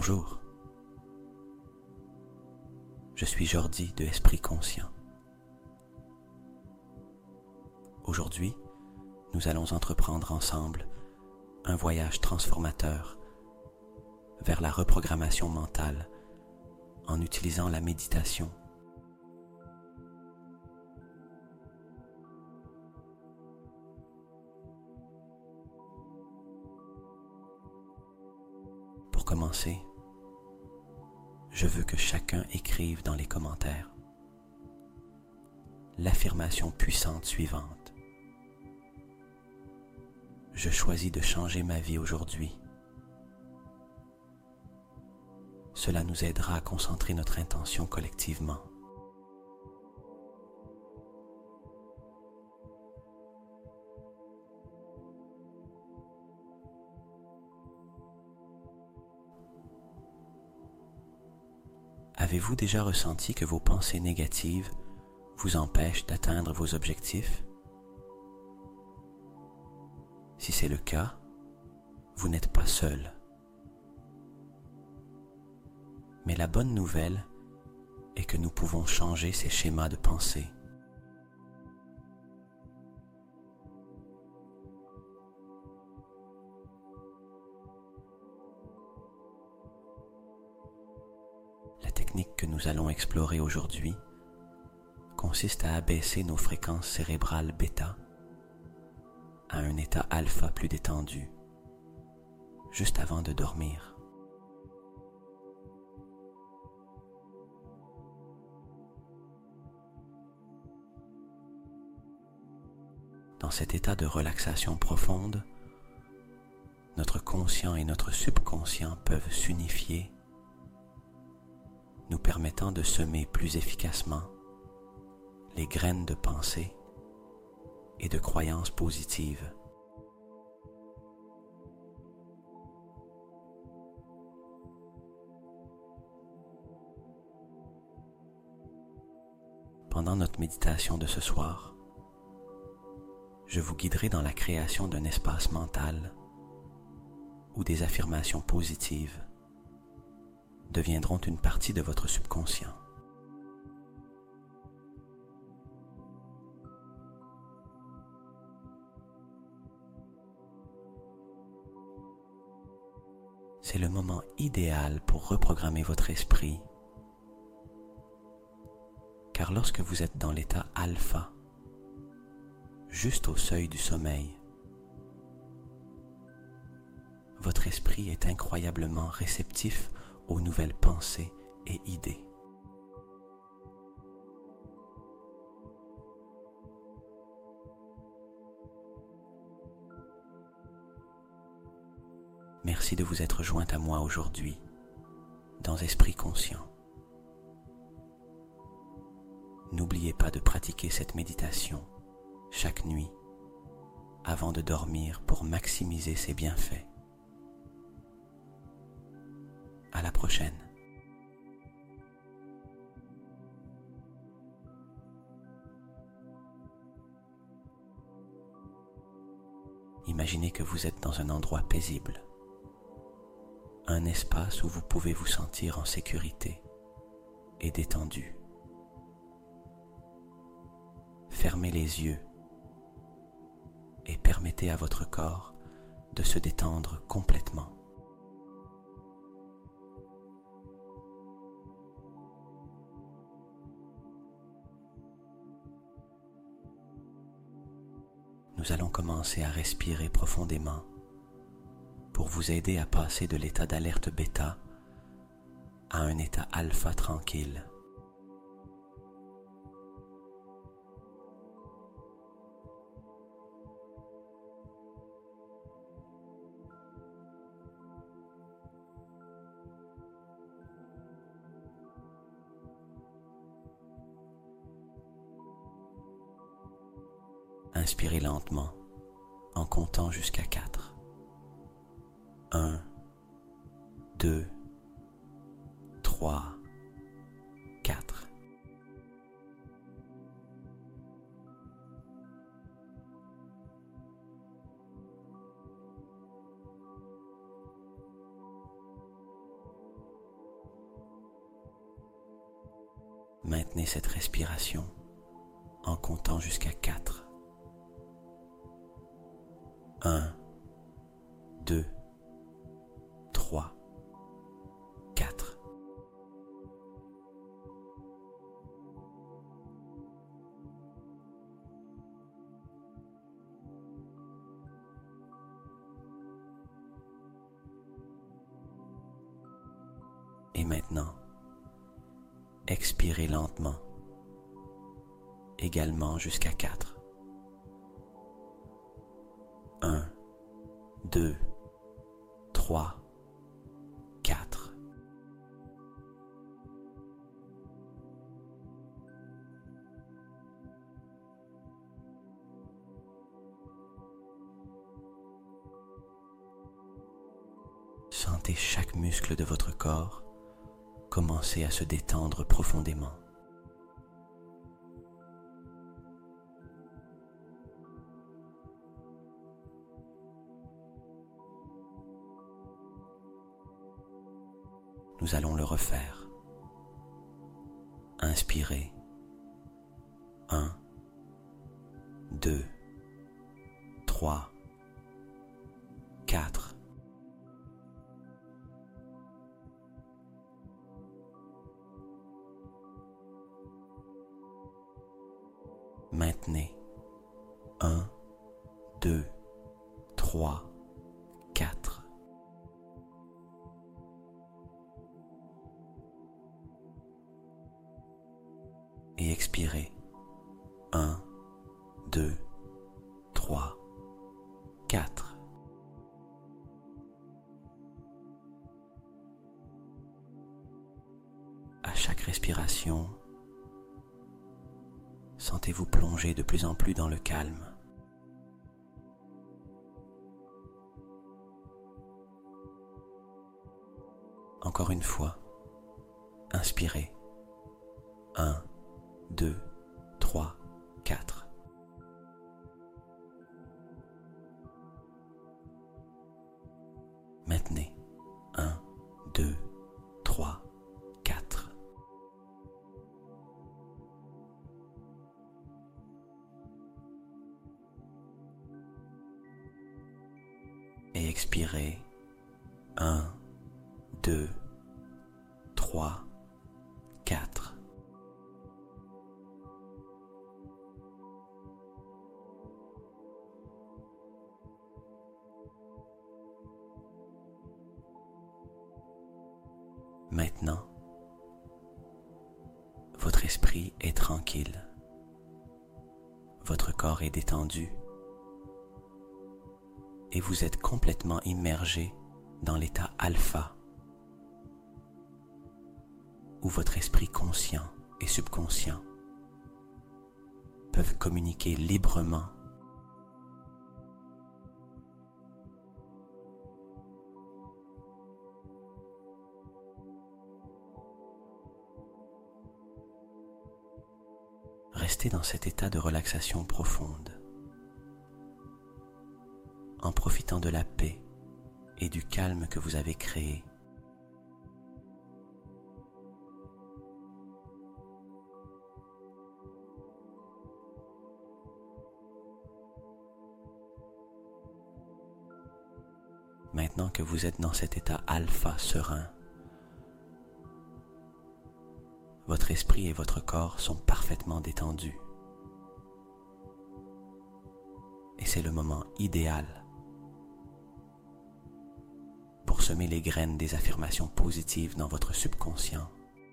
Bonjour, je suis Jordi de Esprit Conscient. Aujourd'hui, nous allons entreprendre ensemble un voyage transformateur vers la reprogrammation mentale en utilisant la méditation. Pour commencer, je veux que chacun écrive dans les commentaires l'affirmation puissante suivante. Je choisis de changer ma vie aujourd'hui. Cela nous aidera à concentrer notre intention collectivement. Avez-vous déjà ressenti que vos pensées négatives vous empêchent d'atteindre vos objectifs? Si c'est le cas, vous n'êtes pas seul. Mais la bonne nouvelle est que nous pouvons changer ces schémas de pensée. La technique que nous allons explorer aujourd'hui consiste à abaisser nos fréquences cérébrales bêta à un état alpha plus détendu, juste avant de dormir. Dans cet état de relaxation profonde, notre conscient et notre subconscient peuvent s'unifier, nous permettant de semer plus efficacement les graines de pensée et de croyances positives. Pendant notre méditation de ce soir, je vous guiderai dans la création d'un espace mental où des affirmations positives deviendront une partie de votre subconscient. C'est le moment idéal pour reprogrammer votre esprit, car lorsque vous êtes dans l'état alpha, juste au seuil du sommeil, votre esprit est incroyablement réceptif aux nouvelles pensées et idées. Merci de vous être joint à moi aujourd'hui, dans Esprit Conscient. N'oubliez pas de pratiquer cette méditation chaque nuit avant de dormir pour maximiser ses bienfaits. À la prochaine. Imaginez que vous êtes dans un endroit paisible, un espace où vous pouvez vous sentir en sécurité et détendu. Fermez les yeux et permettez à votre corps de se détendre complètement. Nous allons commencer à respirer profondément pour vous aider à passer de l'état d'alerte bêta à un état alpha tranquille. Inspirez lentement en comptant jusqu'à 4. 1, 2, 3, 4. Maintenez cette respiration en comptant jusqu'à 4. 1, 2, 3, 4. Et maintenant, expirez lentement, également jusqu'à 4. 1, 2, 3, 4. Sentez chaque muscle de votre corps commencer à se détendre profondément. Nous allons le refaire. Inspirez. 1, 2, 3, 4. Maintenez. 1, 2, 3, 4. Et expirez. 1, 2, 3, 4. À chaque respiration, sentez-vous plonger de plus en plus dans le calme. Encore une fois, inspirez. 1, 2, 3, 4. Maintenez. 1, 2, 3, 4. Et expirez. 1, 2, 3, 4. Maintenant, votre esprit est tranquille. Votre corps est détendu. Et vous êtes complètement immergé dans l'état alpha, où votre esprit conscient et subconscient peuvent communiquer librement. Restez dans cet état de relaxation profonde, en profitant de la paix et du calme que vous avez créé. Maintenant que vous êtes dans cet état alpha serein, votre esprit et votre corps sont parfaitement détendus. Et c'est le moment idéal pour semer les graines des affirmations positives dans votre subconscient.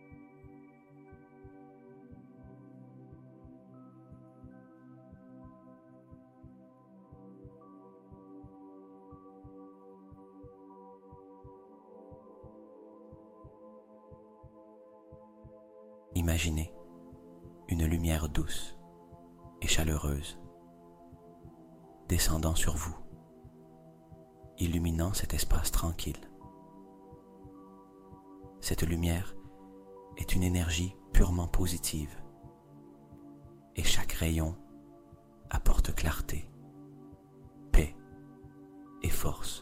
Imaginez une lumière douce et chaleureuse descendant sur vous, illuminant cet espace tranquille. Cette lumière est une énergie purement positive et chaque rayon apporte clarté, paix et force.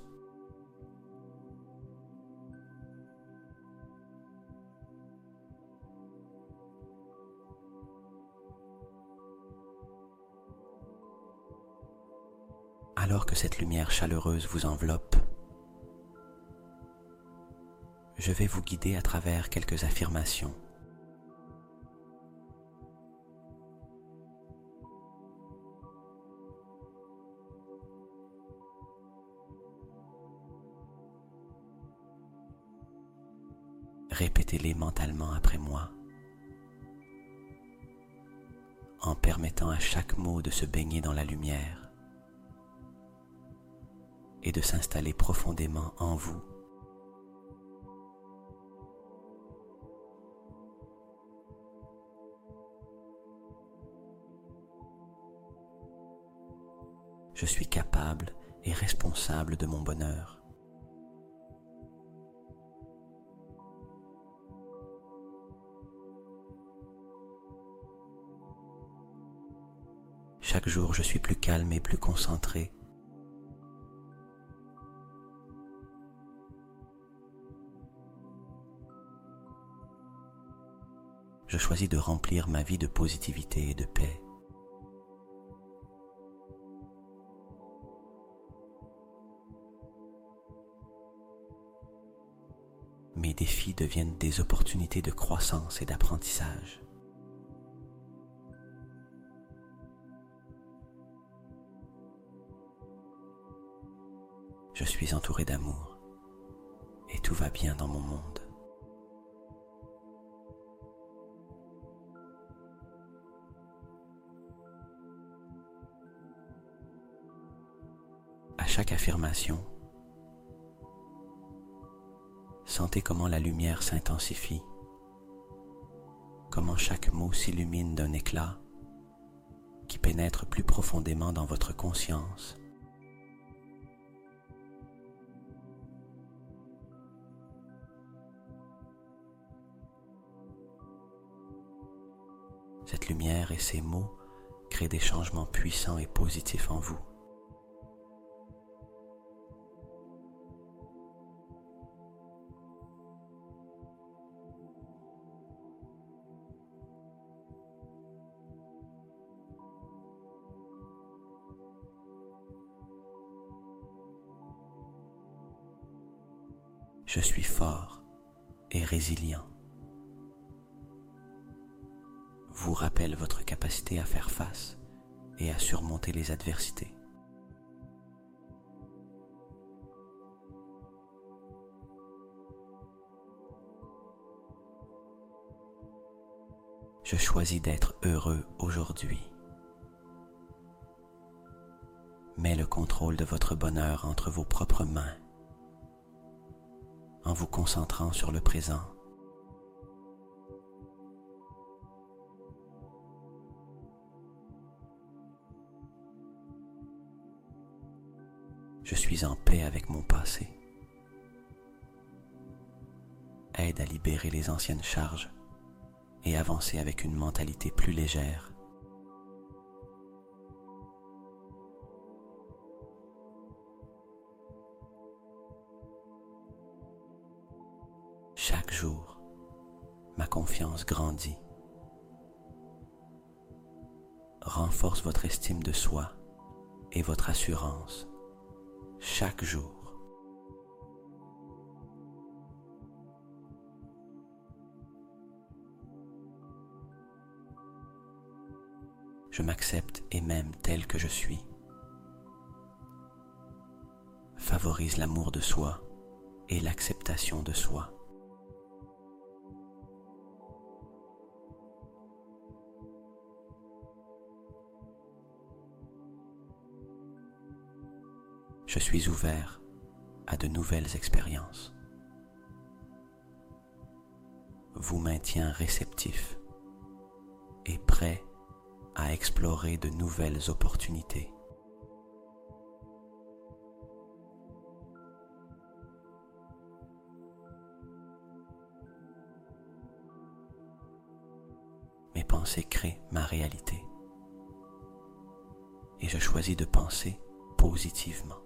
Alors que cette lumière chaleureuse vous enveloppe, je vais vous guider à travers quelques affirmations. Répétez-les mentalement après moi, en permettant à chaque mot de se baigner dans la lumière et de s'installer profondément en vous. Je suis capable et responsable de mon bonheur. Chaque jour, je suis plus calme et plus concentré. Je choisis de remplir ma vie de positivité et de paix. Mes défis deviennent des opportunités de croissance et d'apprentissage. Je suis entouré d'amour et tout va bien dans mon monde. À chaque affirmation, sentez comment la lumière s'intensifie, comment chaque mot s'illumine d'un éclat qui pénètre plus profondément dans votre conscience. Cette lumière et ces mots créent des changements puissants et positifs en vous. Je suis fort et résilient. Vous rappelle votre capacité à faire face et à surmonter les adversités. Je choisis d'être heureux aujourd'hui. Mets le contrôle de votre bonheur entre vos propres mains en vous concentrant sur le présent. Je suis en paix avec mon passé. Aide à libérer les anciennes charges et avancer avec une mentalité plus légère. Chaque jour, ma confiance grandit. Renforce votre estime de soi et votre assurance chaque jour. Je m'accepte et m'aime tel que je suis. Favorise l'amour de soi et l'acceptation de soi. Je suis ouvert à de nouvelles expériences. Vous maintient réceptif et prêt à explorer de nouvelles opportunités. Mes pensées créent ma réalité et je choisis de penser positivement.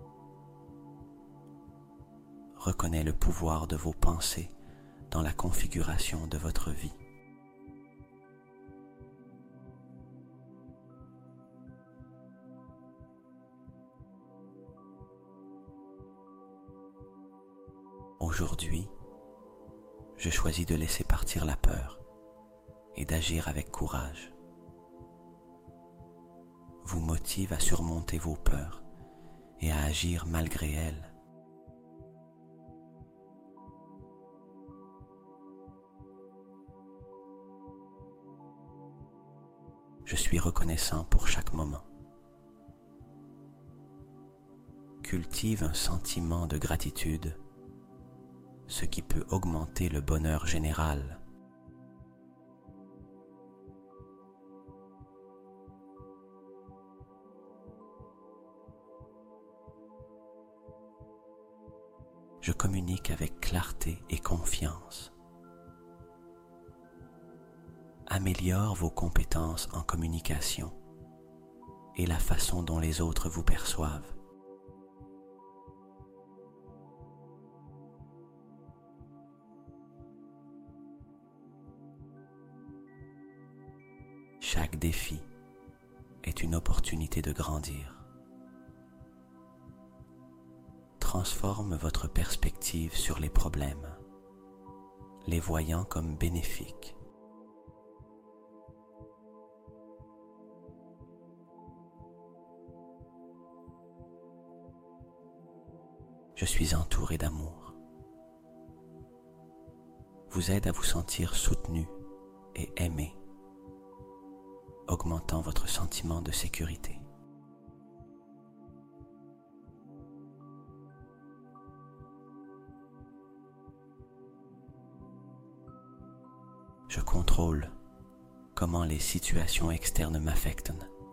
Reconnais le pouvoir de vos pensées dans la configuration de votre vie. Aujourd'hui, je choisis de laisser partir la peur et d'agir avec courage. Vous motive à surmonter vos peurs et à agir malgré elles. Je suis reconnaissant pour chaque moment. Cultive un sentiment de gratitude, ce qui peut augmenter le bonheur général. Je communique avec clarté et confiance. Améliore vos compétences en communication et la façon dont les autres vous perçoivent. Chaque défi est une opportunité de grandir. Transforme votre perspective sur les problèmes, les voyant comme bénéfiques. Je suis entouré d'amour. Vous aide à vous sentir soutenu et aimé, augmentant votre sentiment de sécurité. Je contrôle comment les situations externes m'affectent.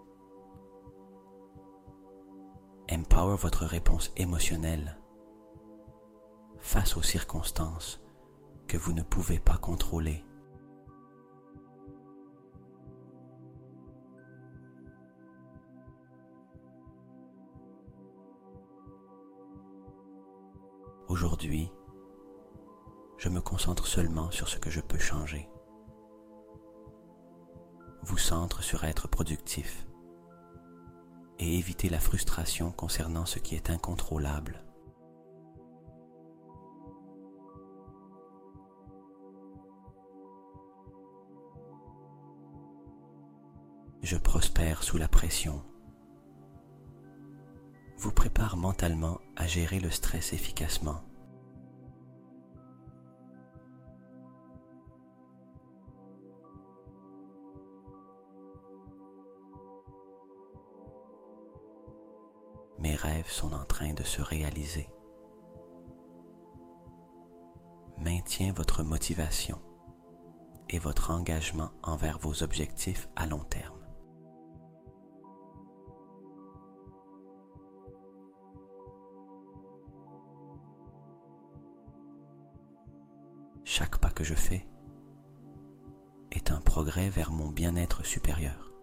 Empower votre réponse émotionnelle face aux circonstances que vous ne pouvez pas contrôler. Aujourd'hui, je me concentre seulement sur ce que je peux changer. Vous centre sur être productif et éviter la frustration concernant ce qui est incontrôlable. Je prospère sous la pression. Vous prépare mentalement à gérer le stress efficacement. Mes rêves sont en train de se réaliser. Maintiens votre motivation et votre engagement envers vos objectifs à long terme. Chaque pas que je fais est un progrès vers mon bien-être supérieur.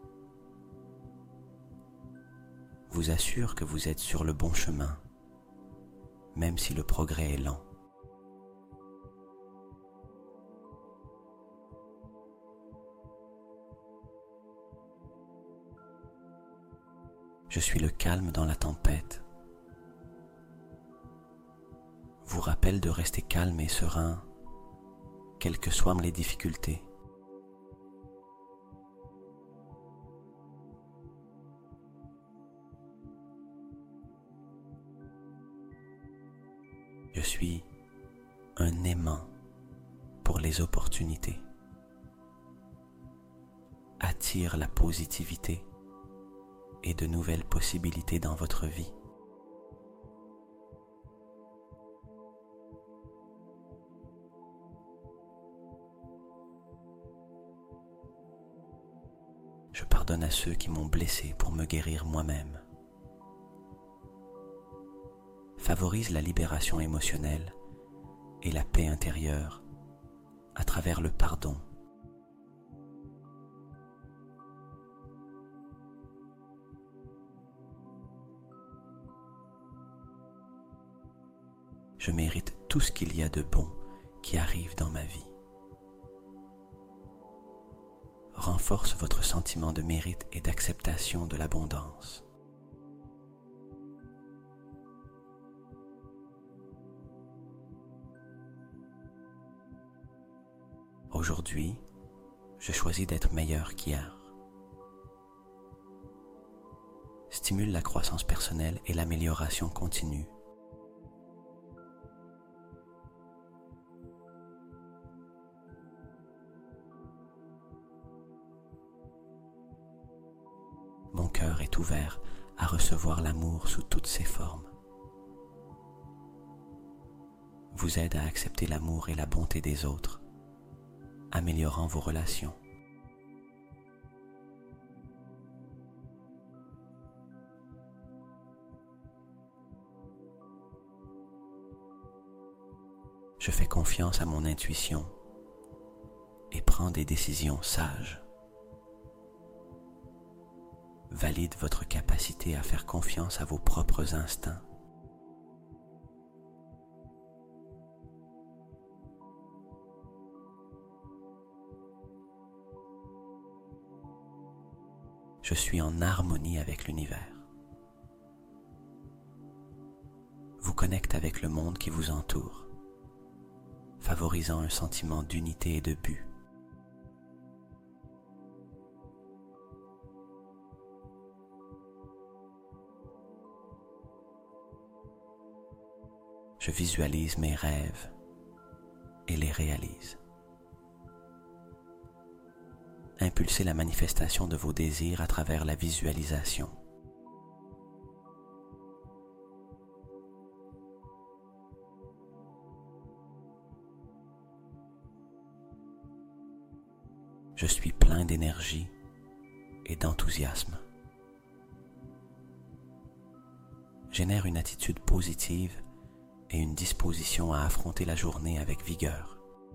Vous assure que vous êtes sur le bon chemin, même si le progrès est lent. Je suis le calme dans la tempête. Vous rappelle de rester calme et serein, quelles que soient les difficultés. Je suis un aimant pour les opportunités. Attire la positivité et de nouvelles possibilités dans votre vie. Je pardonne à ceux qui m'ont blessé pour me guérir moi-même. Favorise la libération émotionnelle et la paix intérieure à travers le pardon. Je mérite tout ce qu'il y a de bon qui arrive dans ma vie. Renforce votre sentiment de mérite et d'acceptation de l'abondance. Aujourd'hui, je choisis d'être meilleur qu'hier. Stimule la croissance personnelle et l'amélioration continue. Mon cœur est ouvert à recevoir l'amour sous toutes ses formes. Vous aide à accepter l'amour et la bonté des autres, améliorant vos relations. Je fais confiance à mon intuition et prends des décisions sages. Valide votre capacité à faire confiance à vos propres instincts. Je suis en harmonie avec l'univers. Vous connectez avec le monde qui vous entoure, favorisant un sentiment d'unité et de but. Je visualise mes rêves et les réalise. Impulsez la manifestation de vos désirs à travers la visualisation. Je suis plein d'énergie et d'enthousiasme. Génère une attitude positive et une disposition à affronter la journée avec vigueur.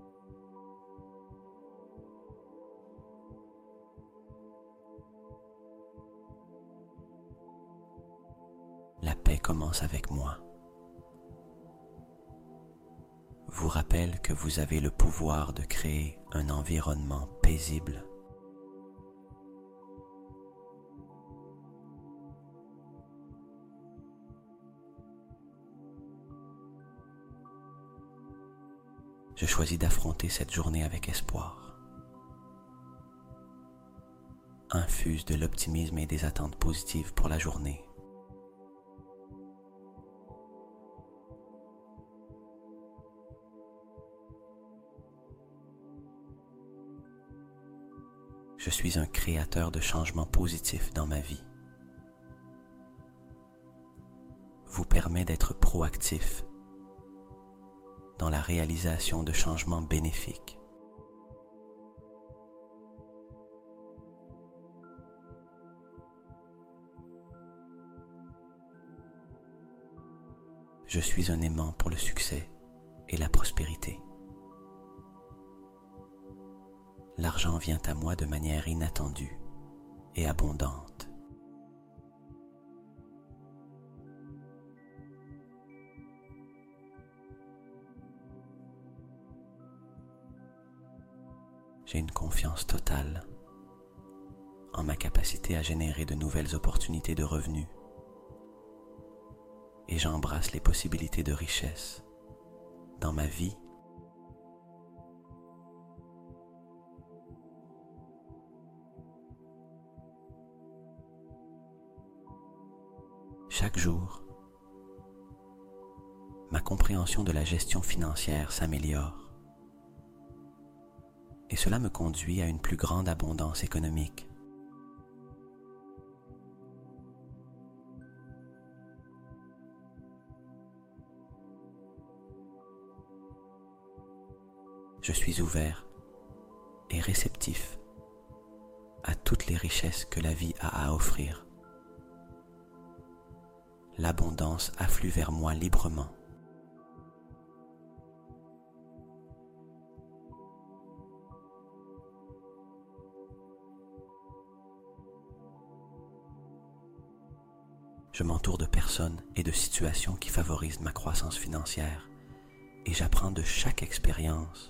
La paix commence avec moi. Vous rappelle que vous avez le pouvoir de créer un environnement paisible. Je choisis d'affronter cette journée avec espoir. Infuse de l'optimisme et des attentes positives pour la journée. Je suis un créateur de changements positifs dans ma vie. Vous permet d'être proactif dans la réalisation de changements bénéfiques. Je suis un aimant pour le succès et la prospérité. L'argent vient à moi de manière inattendue et abondante. J'ai une confiance totale en ma capacité à générer de nouvelles opportunités de revenus et j'embrasse les possibilités de richesse dans ma vie. Chaque jour, ma compréhension de la gestion financière s'améliore et cela me conduit à une plus grande abondance économique. Je suis ouvert et réceptif à toutes les richesses que la vie a à offrir. L'abondance afflue vers moi librement. Je m'entoure de personnes et de situations qui favorisent ma croissance financière et j'apprends de chaque expérience.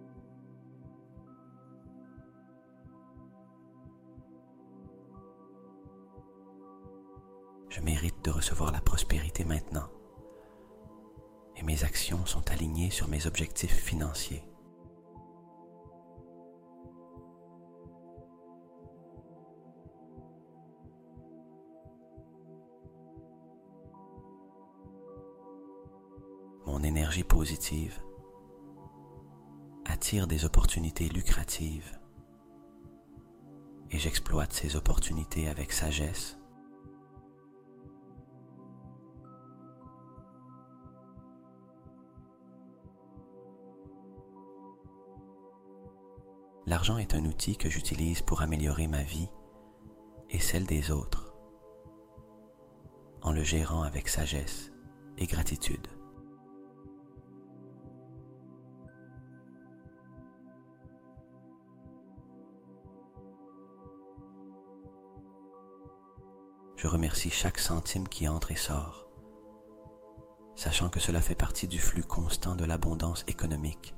Je mérite de recevoir la prospérité maintenant et mes actions sont alignées sur mes objectifs financiers. Mon énergie positive attire des opportunités lucratives et j'exploite ces opportunités avec sagesse. L'argent est un outil que j'utilise pour améliorer ma vie et celle des autres, en le gérant avec sagesse et gratitude. Je remercie chaque centime qui entre et sort, sachant que cela fait partie du flux constant de l'abondance économique.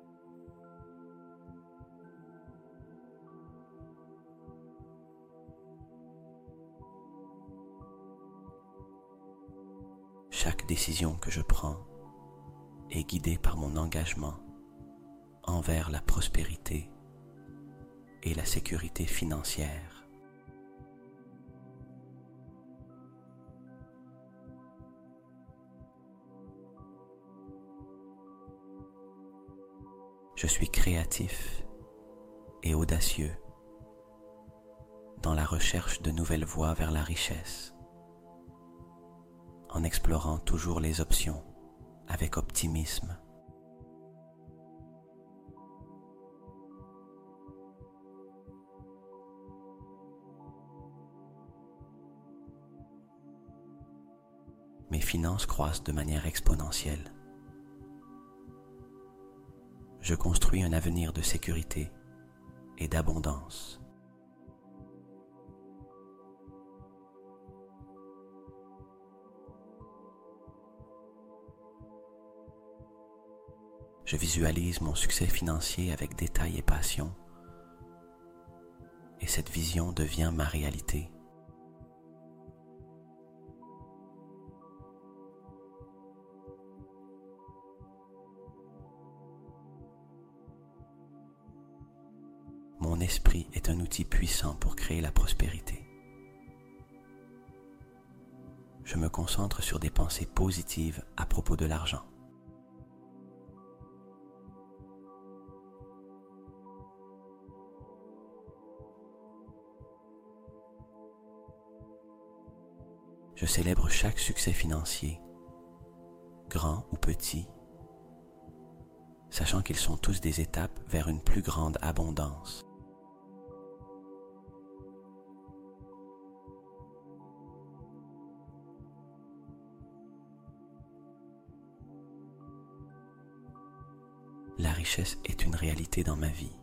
Chaque décision que je prends est guidée par mon engagement envers la prospérité et la sécurité financière. Je suis créatif et audacieux dans la recherche de nouvelles voies vers la richesse, en explorant toujours les options avec optimisme. Mes finances croissent de manière exponentielle. Je construis un avenir de sécurité et d'abondance. Je visualise mon succès financier avec détail et passion, et cette vision devient ma réalité. Mon esprit est un outil puissant pour créer la prospérité. Je me concentre sur des pensées positives à propos de l'argent. Je célèbre chaque succès financier, grand ou petit, sachant qu'ils sont tous des étapes vers une plus grande abondance. La richesse est une réalité dans ma vie.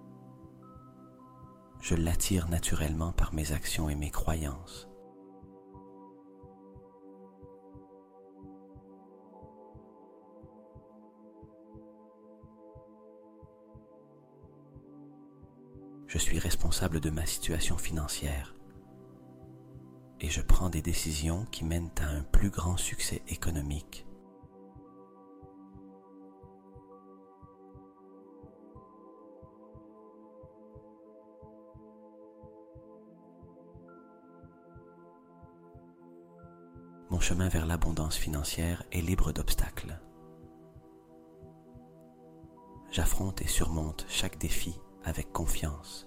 Je l'attire naturellement par mes actions et mes croyances. Je suis responsable de ma situation financière et je prends des décisions qui mènent à un plus grand succès économique. Mon chemin vers l'abondance financière est libre d'obstacles. J'affronte et surmonte chaque défi avec confiance.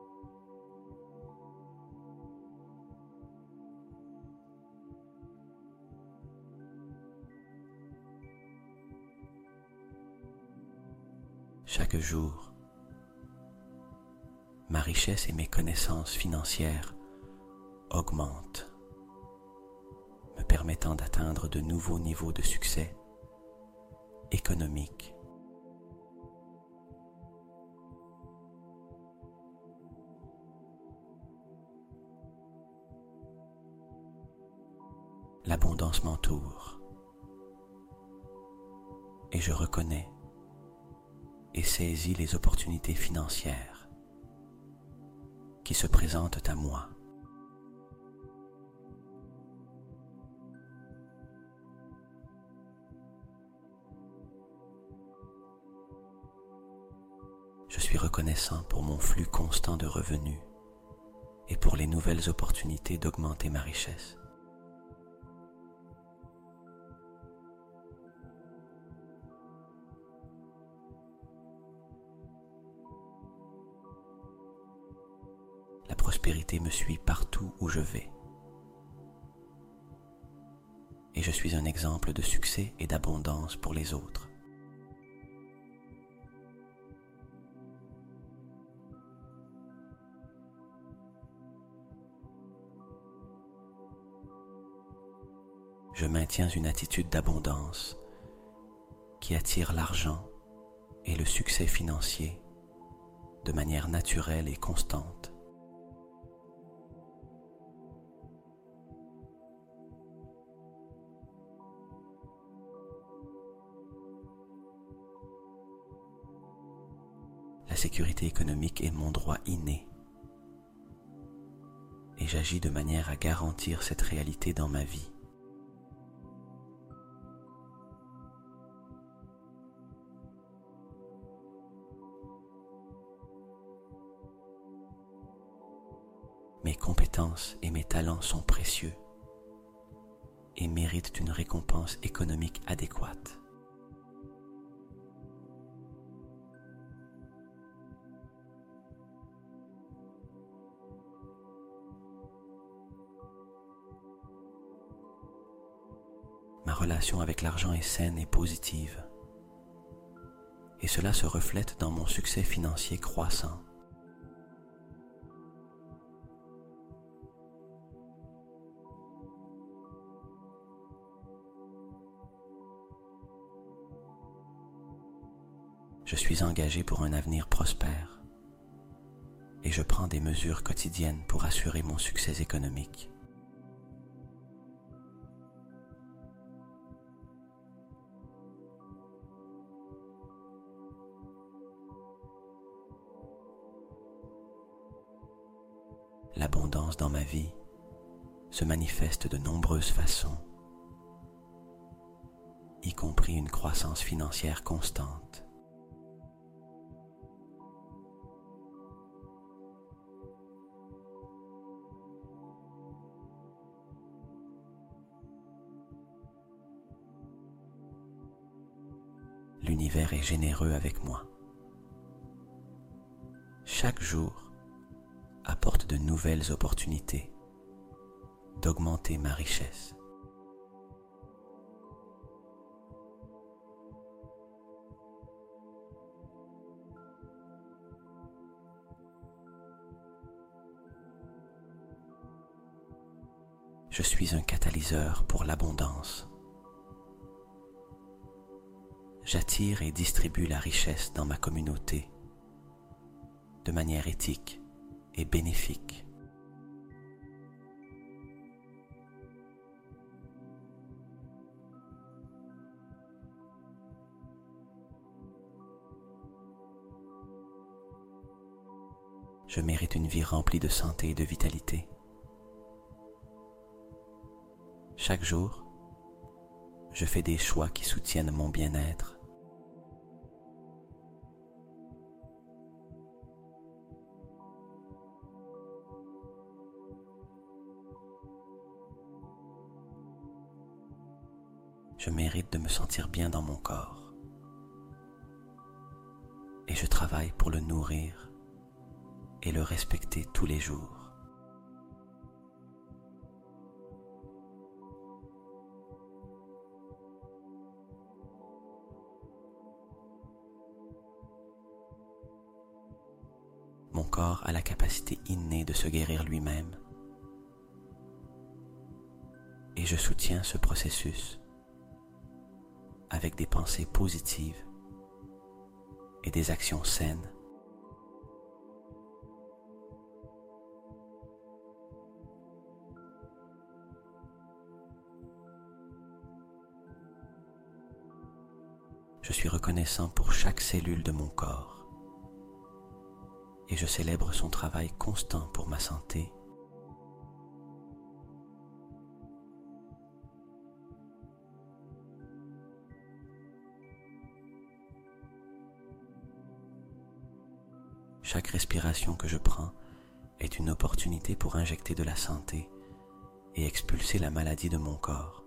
Chaque jour, ma richesse et mes connaissances financières augmentent, me permettant d'atteindre de nouveaux niveaux de succès économique. L'abondance m'entoure et je reconnais et saisis les opportunités financières qui se présentent à moi. Je suis reconnaissant pour mon flux constant de revenus et pour les nouvelles opportunités d'augmenter ma richesse. prospérité me suit partout où je vais. Et je suis un exemple de succès et d'abondance pour les autres. Je maintiens une attitude d'abondance qui attire l'argent et le succès financier de manière naturelle et constante. La sécurité économique est mon droit inné et j'agis de manière à garantir cette réalité dans ma vie. Mes compétences et mes talents sont précieux et méritent une récompense économique adéquate. Ma relation avec l'argent est saine et positive, et cela se reflète dans mon succès financier croissant. Je suis engagé pour un avenir prospère et je prends des mesures quotidiennes pour assurer mon succès économique. L'abondance dans ma vie se manifeste de nombreuses façons, y compris une croissance financière constante. L'univers est généreux avec moi. Chaque jour apporte de nouvelles opportunités d'augmenter ma richesse. Je suis un catalyseur pour l'abondance. J'attire et distribue la richesse dans ma communauté de manière éthique et bénéfique. Je mérite une vie remplie de santé et de vitalité. Chaque jour, je fais des choix qui soutiennent mon bien-être. Je mérite de me sentir bien dans mon corps. Et je travaille pour le nourrir et le respecter tous les jours. Mon corps a la capacité innée de se guérir lui-même et je soutiens ce processus avec des pensées positives et des actions saines. Je suis reconnaissant pour chaque cellule de mon corps et je célèbre son travail constant pour ma santé. Chaque respiration que je prends est une opportunité pour injecter de la santé et expulser la maladie de mon corps.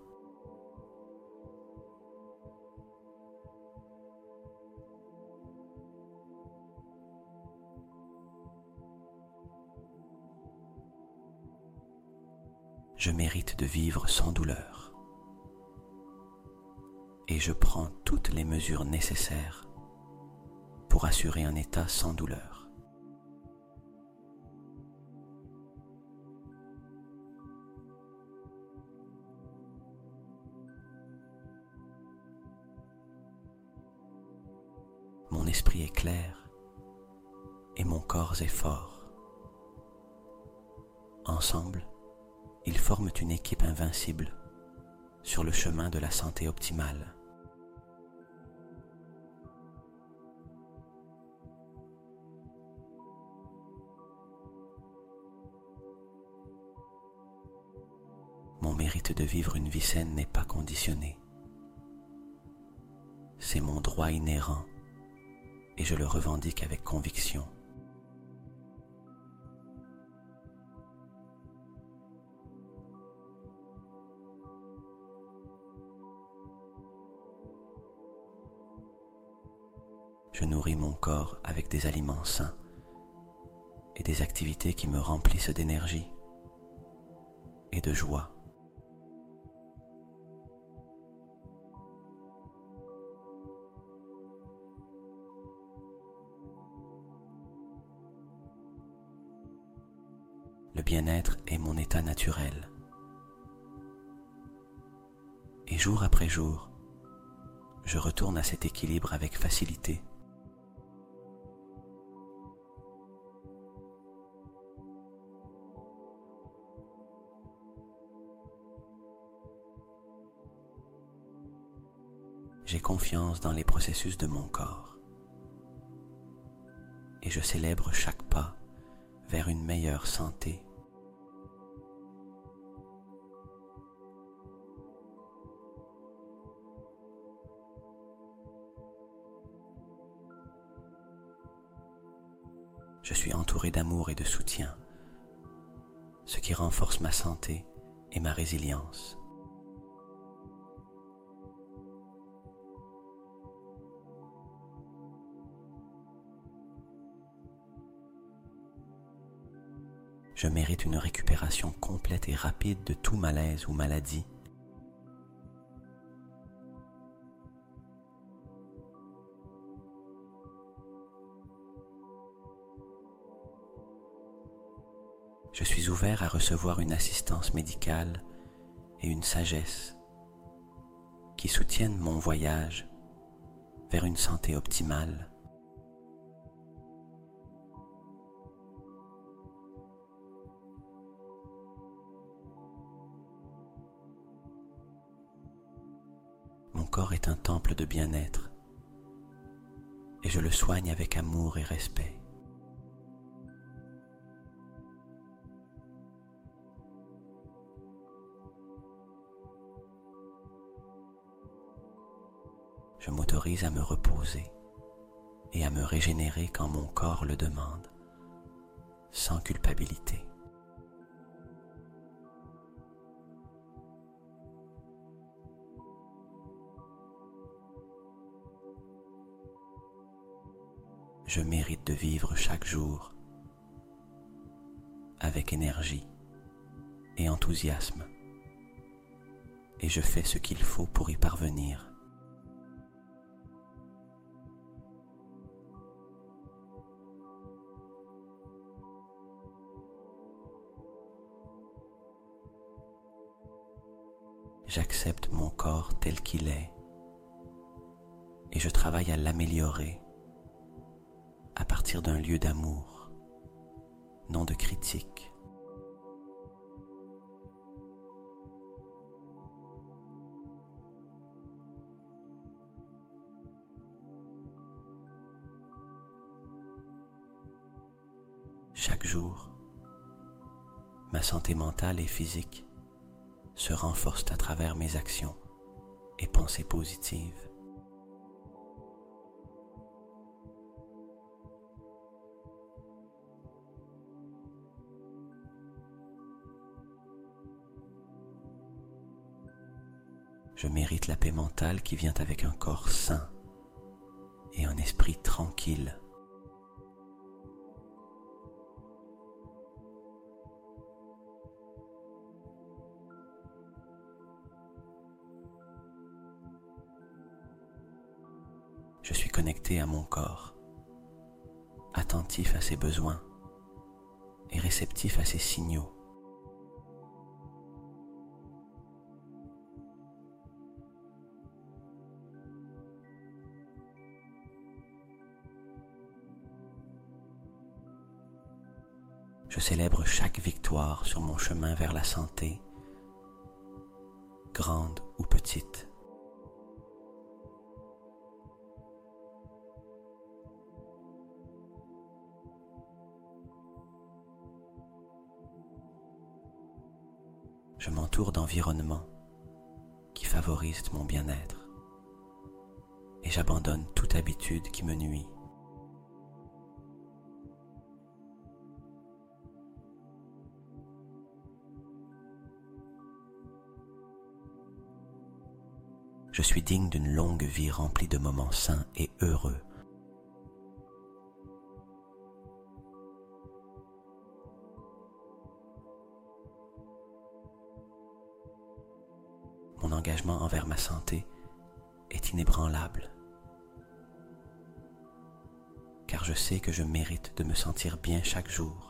Je mérite de vivre sans douleur. Et je prends toutes les mesures nécessaires pour assurer un état sans douleur. Mon esprit est clair et mon corps est fort. Ensemble, ils forment une équipe invincible sur le chemin de la santé optimale. Mon mérite de vivre une vie saine n'est pas conditionné. C'est mon droit inhérent et je le revendique avec conviction. Je nourris mon corps avec des aliments sains et des activités qui me remplissent d'énergie et de joie. Le bien-être est mon état naturel. Et jour après jour, je retourne à cet équilibre avec facilité. J'ai confiance dans les processus de mon corps et je célèbre chaque pas vers une meilleure santé. Je suis entouré d'amour et de soutien, ce qui renforce ma santé et ma résilience. Je mérite une récupération complète et rapide de tout malaise ou maladie. Je suis ouvert à recevoir une assistance médicale et une sagesse qui soutiennent mon voyage vers une santé optimale. Mon corps est un temple de bien-être et je le soigne avec amour et respect. Je m'autorise à me reposer et à me régénérer quand mon corps le demande, sans culpabilité. Je mérite de vivre chaque jour avec énergie et enthousiasme, et je fais ce qu'il faut pour y parvenir. J'accepte mon corps tel qu'il est et je travaille à l'améliorer à partir d'un lieu d'amour, non de critique. Chaque jour, ma santé mentale et physique se renforcent à travers mes actions et pensées positives. Je mérite la paix mentale qui vient avec un corps sain et un esprit tranquille. Je suis connecté à mon corps, attentif à ses besoins et réceptif à ses signaux. Je célèbre chaque victoire sur mon chemin vers la santé, grande ou petite. Je m'entoure d'environnements qui favorisent mon bien-être et j'abandonne toute habitude qui me nuit. Je suis digne d'une longue vie remplie de moments sains et heureux. Mon engagement envers ma santé est inébranlable, car je sais que je mérite de me sentir bien chaque jour.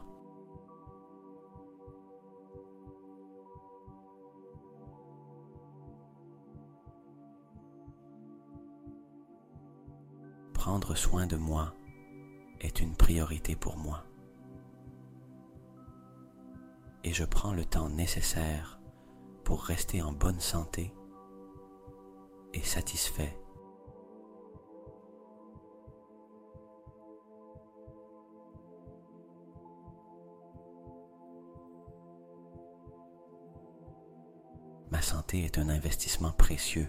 Prendre soin de moi est une priorité pour moi. Et je prends le temps nécessaire pour rester en bonne santé et satisfait. Ma santé est un investissement précieux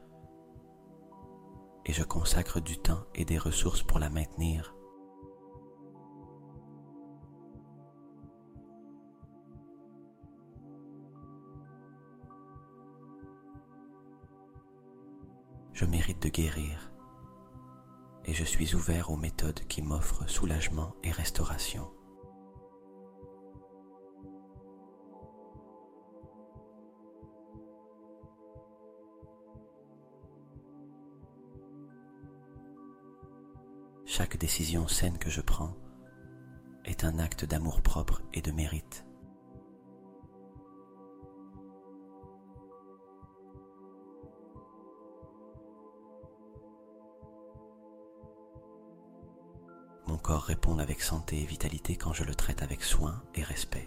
et je consacre du temps et des ressources pour la maintenir. Je mérite de guérir et je suis ouvert aux méthodes qui m'offrent soulagement et restauration. Chaque décision saine que je prends est un acte d'amour-propre et de mérite. Mon corps répond avec santé et vitalité quand je le traite avec soin et respect.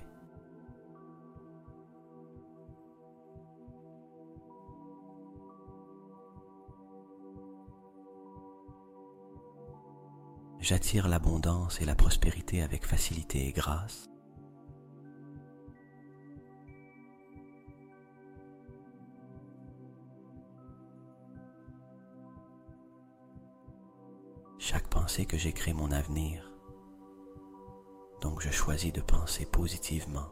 J'attire l'abondance et la prospérité avec facilité et grâce. Chaque pensée que j'ai crée mon avenir, donc je choisis de penser positivement.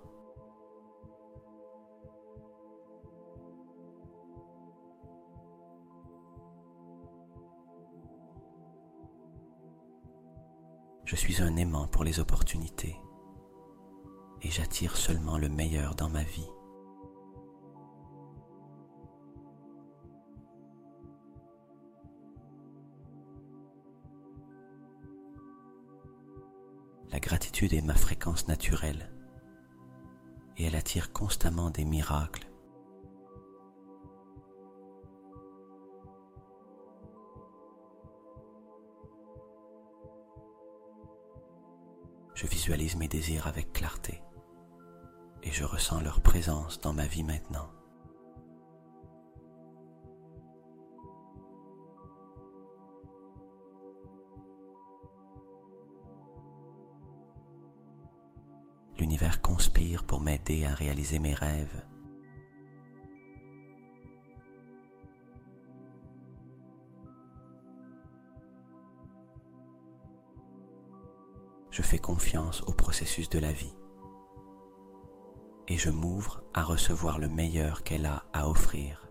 Je suis un aimant pour les opportunités et j'attire seulement le meilleur dans ma vie. La gratitude est ma fréquence naturelle et elle attire constamment des miracles. Je visualise mes désirs avec clarté et je ressens leur présence dans ma vie maintenant. L'univers conspire pour m'aider à réaliser mes rêves. Je fais confiance au processus de la vie et je m'ouvre à recevoir le meilleur qu'elle a à offrir.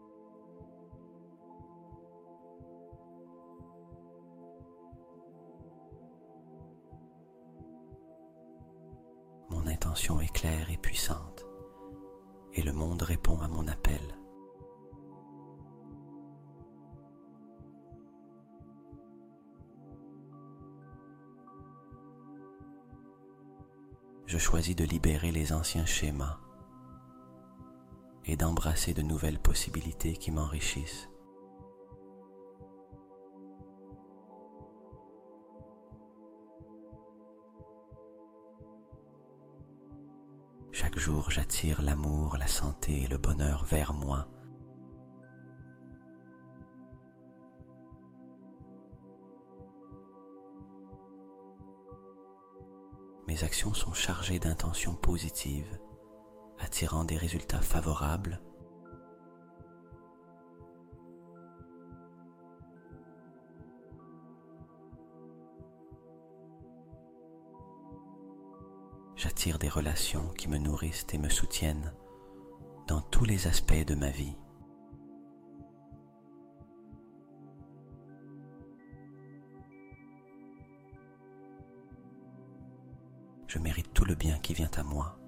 Mon intention est claire et puissante et le monde répond à mon appel. je choisis de libérer les anciens schémas et d'embrasser de nouvelles possibilités qui m'enrichissent. Chaque jour, j'attire l'amour, la santé et le bonheur vers moi. Mes actions sont chargées d'intentions positives, attirant des résultats favorables. J'attire des relations qui me nourrissent et me soutiennent dans tous les aspects de ma vie. Je mérite tout le bien qui vient à moi.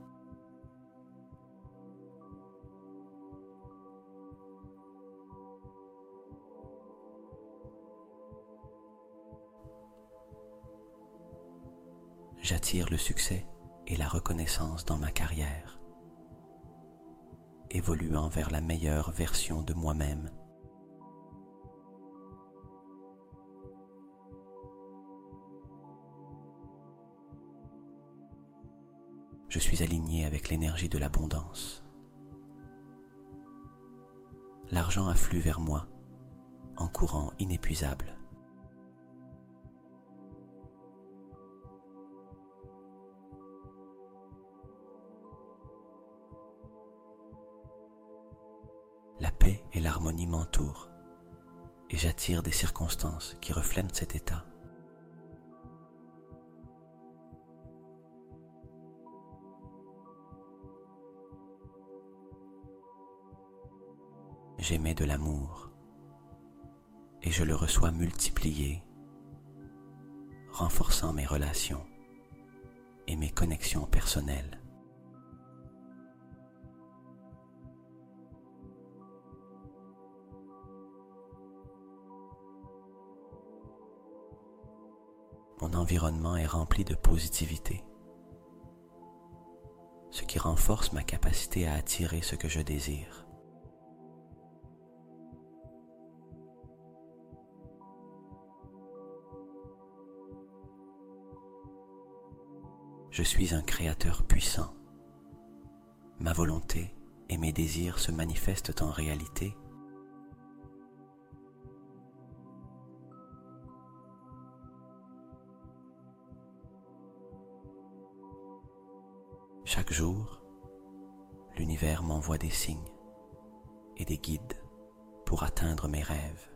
J'attire le succès et la reconnaissance dans ma carrière, évoluant vers la meilleure version de moi-même. Je suis aligné avec l'énergie de l'abondance. L'argent afflue vers moi en courant inépuisable. La paix et l'harmonie m'entourent et j'attire des circonstances qui reflètent cet état. J'émets de l'amour et je le reçois multiplié, renforçant mes relations et mes connexions personnelles. Mon environnement est rempli de positivité, ce qui renforce ma capacité à attirer ce que je désire. Je suis un créateur puissant. Ma volonté et mes désirs se manifestent en réalité. Chaque jour, l'univers m'envoie des signes et des guides pour atteindre mes rêves.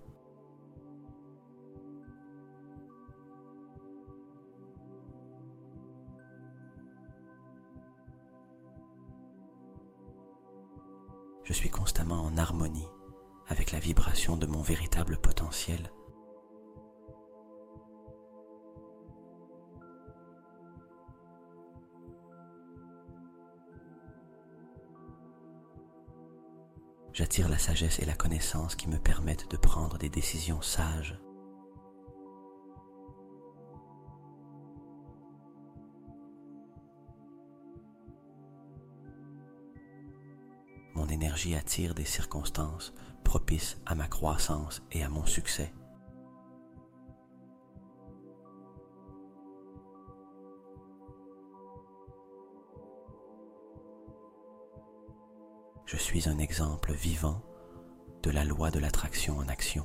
Je suis constamment en harmonie avec la vibration de mon véritable potentiel. J'attire la sagesse et la connaissance qui me permettent de prendre des décisions sages. Mon énergie attire des circonstances propices à ma croissance et à mon succès. Je suis un exemple vivant de la loi de l'attraction en action.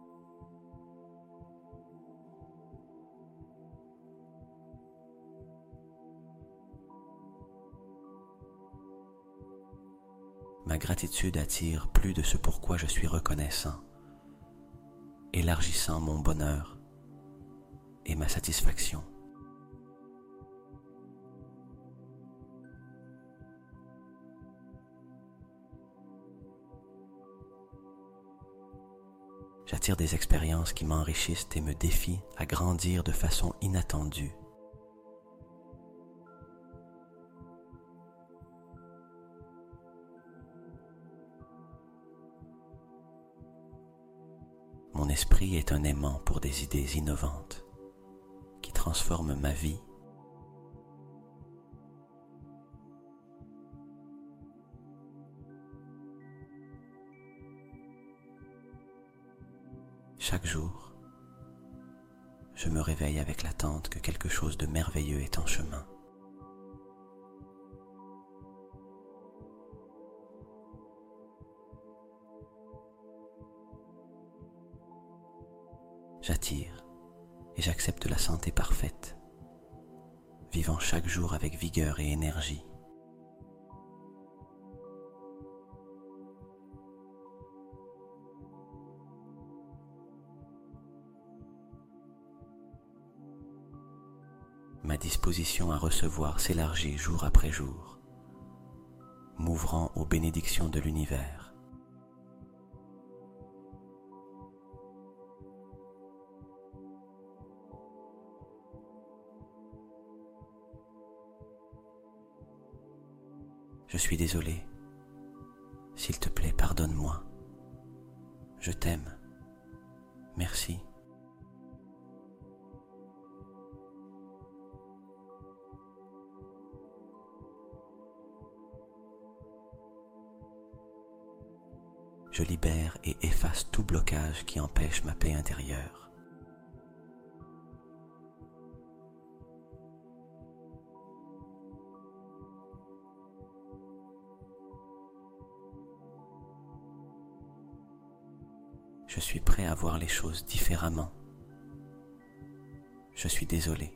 Ma gratitude attire plus de ce pourquoi je suis reconnaissant, élargissant mon bonheur et ma satisfaction. J'attire des expériences qui m'enrichissent et me défient à grandir de façon inattendue. Mon esprit est un aimant pour des idées innovantes qui transforment ma vie Chaque jour, je me réveille avec l'attente que quelque chose de merveilleux est en chemin. J'attire et j'accepte la santé parfaite, vivant chaque jour avec vigueur et énergie. Ma disposition à recevoir s'élargit jour après jour, m'ouvrant aux bénédictions de l'univers. Je suis désolé. S'il te plaît, pardonne-moi. Je t'aime. Merci. Je libère et efface tout blocage qui empêche ma paix intérieure. Je suis prêt à voir les choses différemment. Je suis désolé.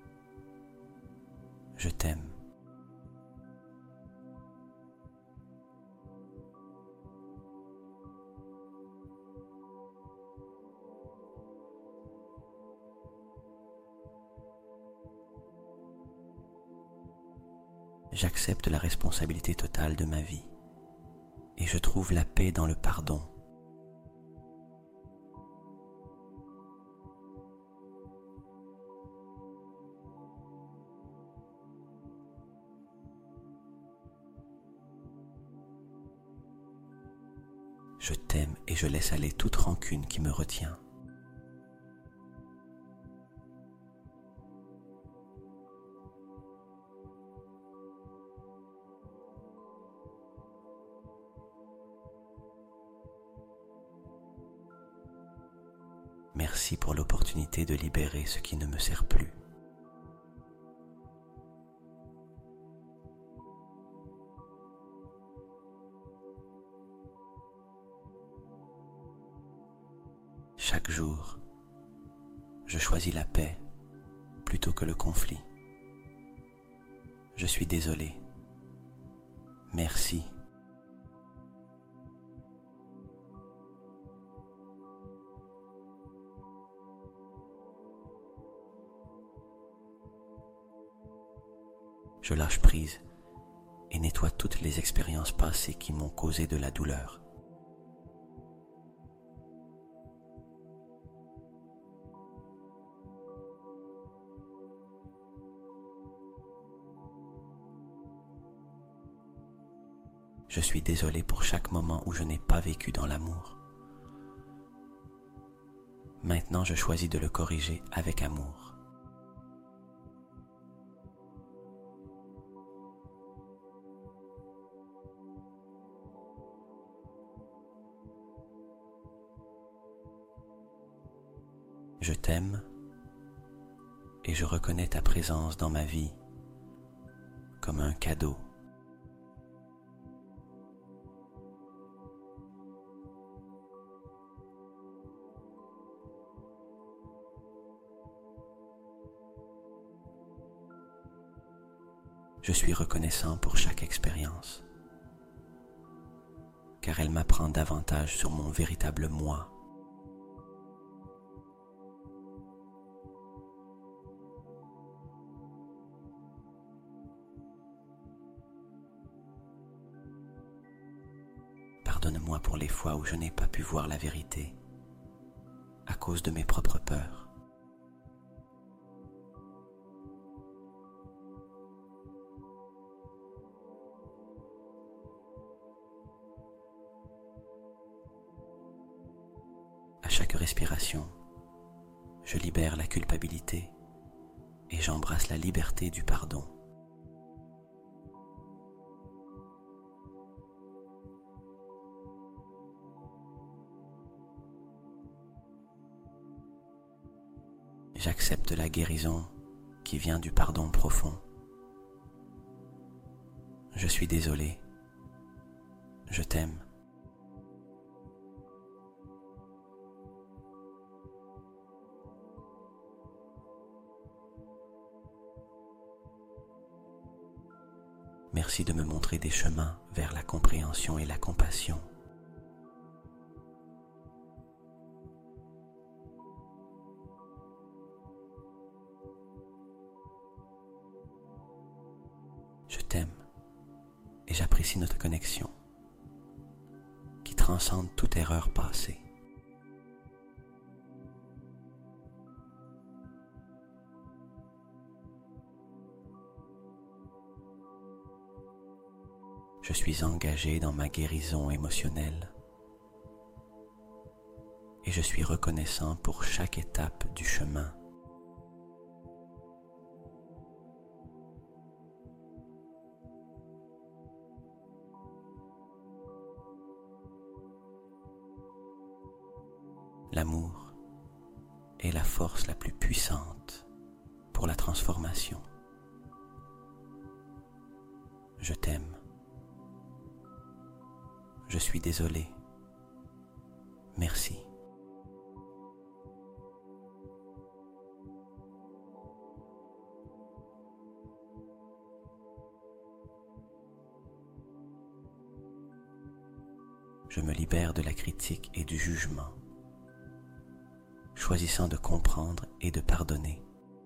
Je t'aime. J'accepte la responsabilité totale de ma vie et je trouve la paix dans le pardon. Je t'aime et je laisse aller toute rancune qui me retient. Merci pour l'opportunité de libérer ce qui ne me sert plus. Chaque jour, je choisis la paix plutôt que le conflit. Je suis désolé. Merci. Je lâche prise et nettoie toutes les expériences passées qui m'ont causé de la douleur. Je suis désolé pour chaque moment où je n'ai pas vécu dans l'amour. Maintenant, je choisis de le corriger avec amour. Je t'aime et je reconnais ta présence dans ma vie comme un cadeau. Je suis reconnaissant pour chaque expérience, car elle m'apprend davantage sur mon véritable moi. Pardonne-moi pour les fois où je n'ai pas pu voir la vérité à cause de mes propres peurs. À chaque respiration, je libère la culpabilité et j'embrasse la liberté du pardon. J'accepte la guérison qui vient du pardon profond. Je suis désolé. Je t'aime. Merci de me montrer des chemins vers la compréhension et la compassion. Je t'aime et j'apprécie notre connexion qui transcende toute erreur passée. Je suis engagé dans ma guérison émotionnelle et je suis reconnaissant pour chaque étape du chemin. L'amour est la force la plus puissante pour la transformation. Je t'aime. Je suis désolé. Merci. Je me libère de la critique et du jugement, choisissant de comprendre et de pardonner.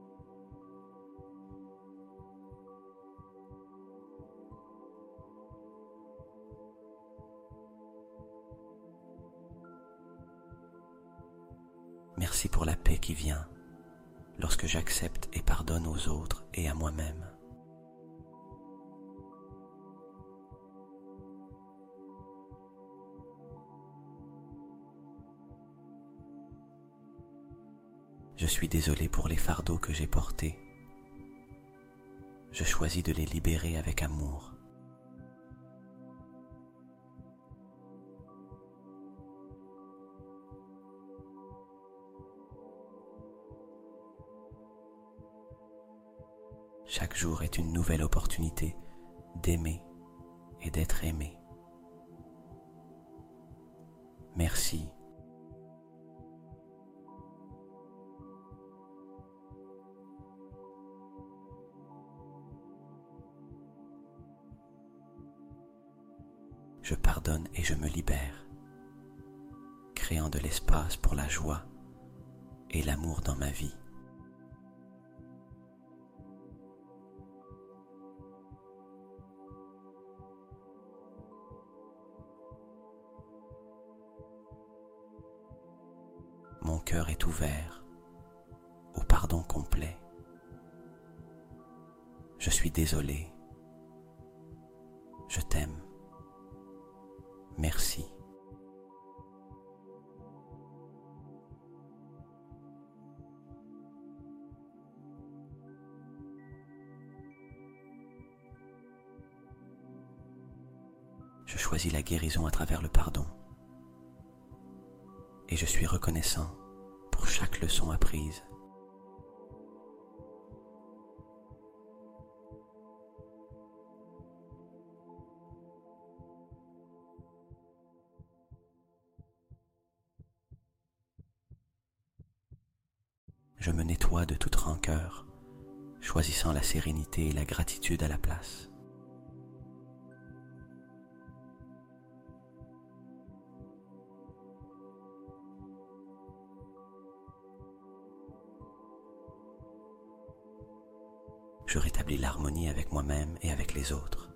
Merci pour la paix qui vient lorsque j'accepte et pardonne aux autres et à moi-même. Je suis désolé pour les fardeaux que j'ai portés. Je choisis de les libérer avec amour. Chaque jour est une nouvelle opportunité d'aimer et d'être aimé. Merci. Je pardonne et je me libère, créant de l'espace pour la joie et l'amour dans ma vie. Mon cœur est ouvert au pardon complet. Je suis désolé. Je t'aime. Merci. Je choisis la guérison à travers le pardon. Et je suis reconnaissant pour chaque leçon apprise. Je me nettoie de toute rancœur, choisissant la sérénité et la gratitude à la place. Je rétablis l'harmonie avec moi-même et avec les autres.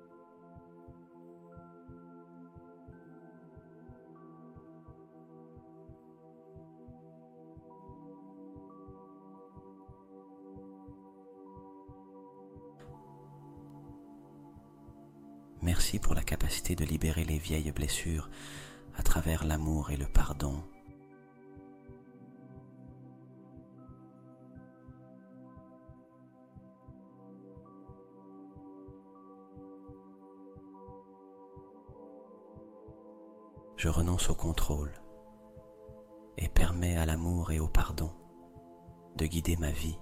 Merci pour la capacité de libérer les vieilles blessures à travers l'amour et le pardon. Je renonce au contrôle et permets à l'amour et au pardon de guider ma vie.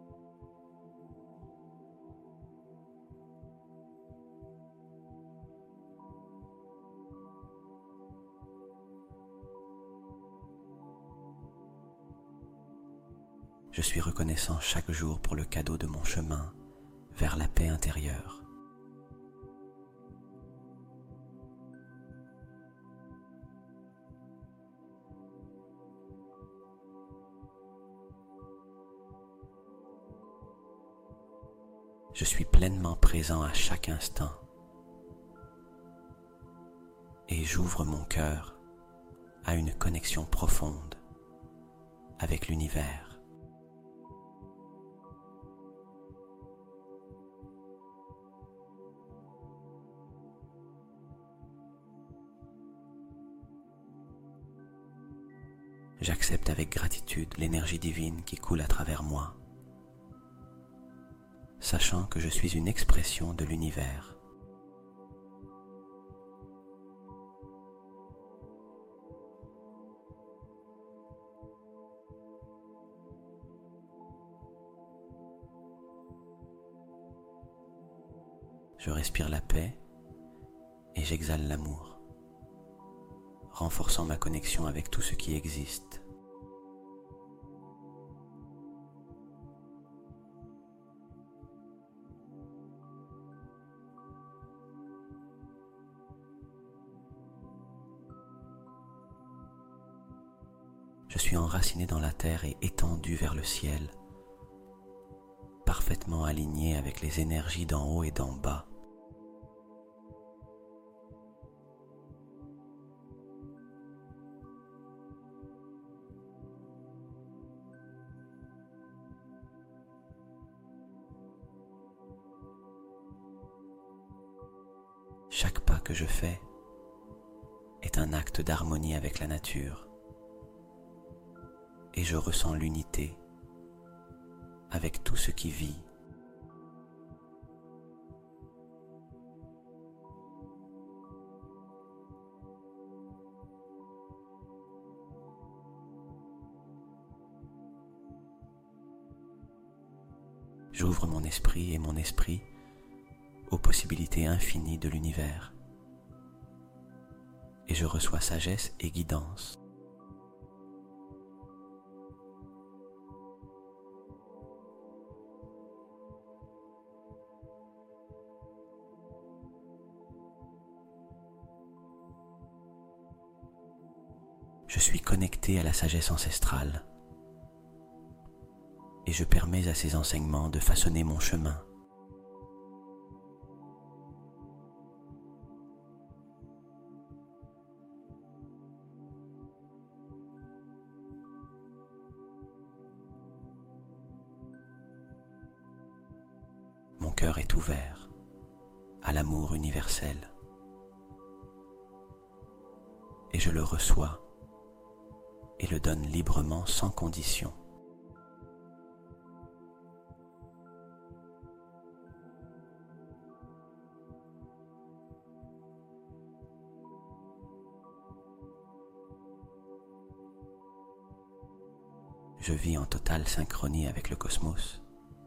Je suis reconnaissant chaque jour pour le cadeau de mon chemin vers la paix intérieure. Je suis pleinement présent à chaque instant et j'ouvre mon cœur à une connexion profonde avec l'univers. J'accepte avec gratitude l'énergie divine qui coule à travers moi, sachant que je suis une expression de l'univers. Je respire la paix et j'exhale l'amour, renforçant ma connexion avec tout ce qui existe. Je suis enraciné dans la terre et étendu vers le ciel, parfaitement aligné avec les énergies d'en haut et d'en bas. Chaque pas que je fais est un acte d'harmonie avec la nature et je ressens l'unité avec tout ce qui vit. J'ouvre mon esprit et mon esprit aux possibilités infinies de l'univers et je reçois sagesse et guidance. Je suis connecté à la sagesse ancestrale et je permets à ces enseignements de façonner mon chemin. Mon cœur est ouvert à l'amour universel et je le reçois et le donne librement sans condition. Je vis en totale synchronie avec le cosmos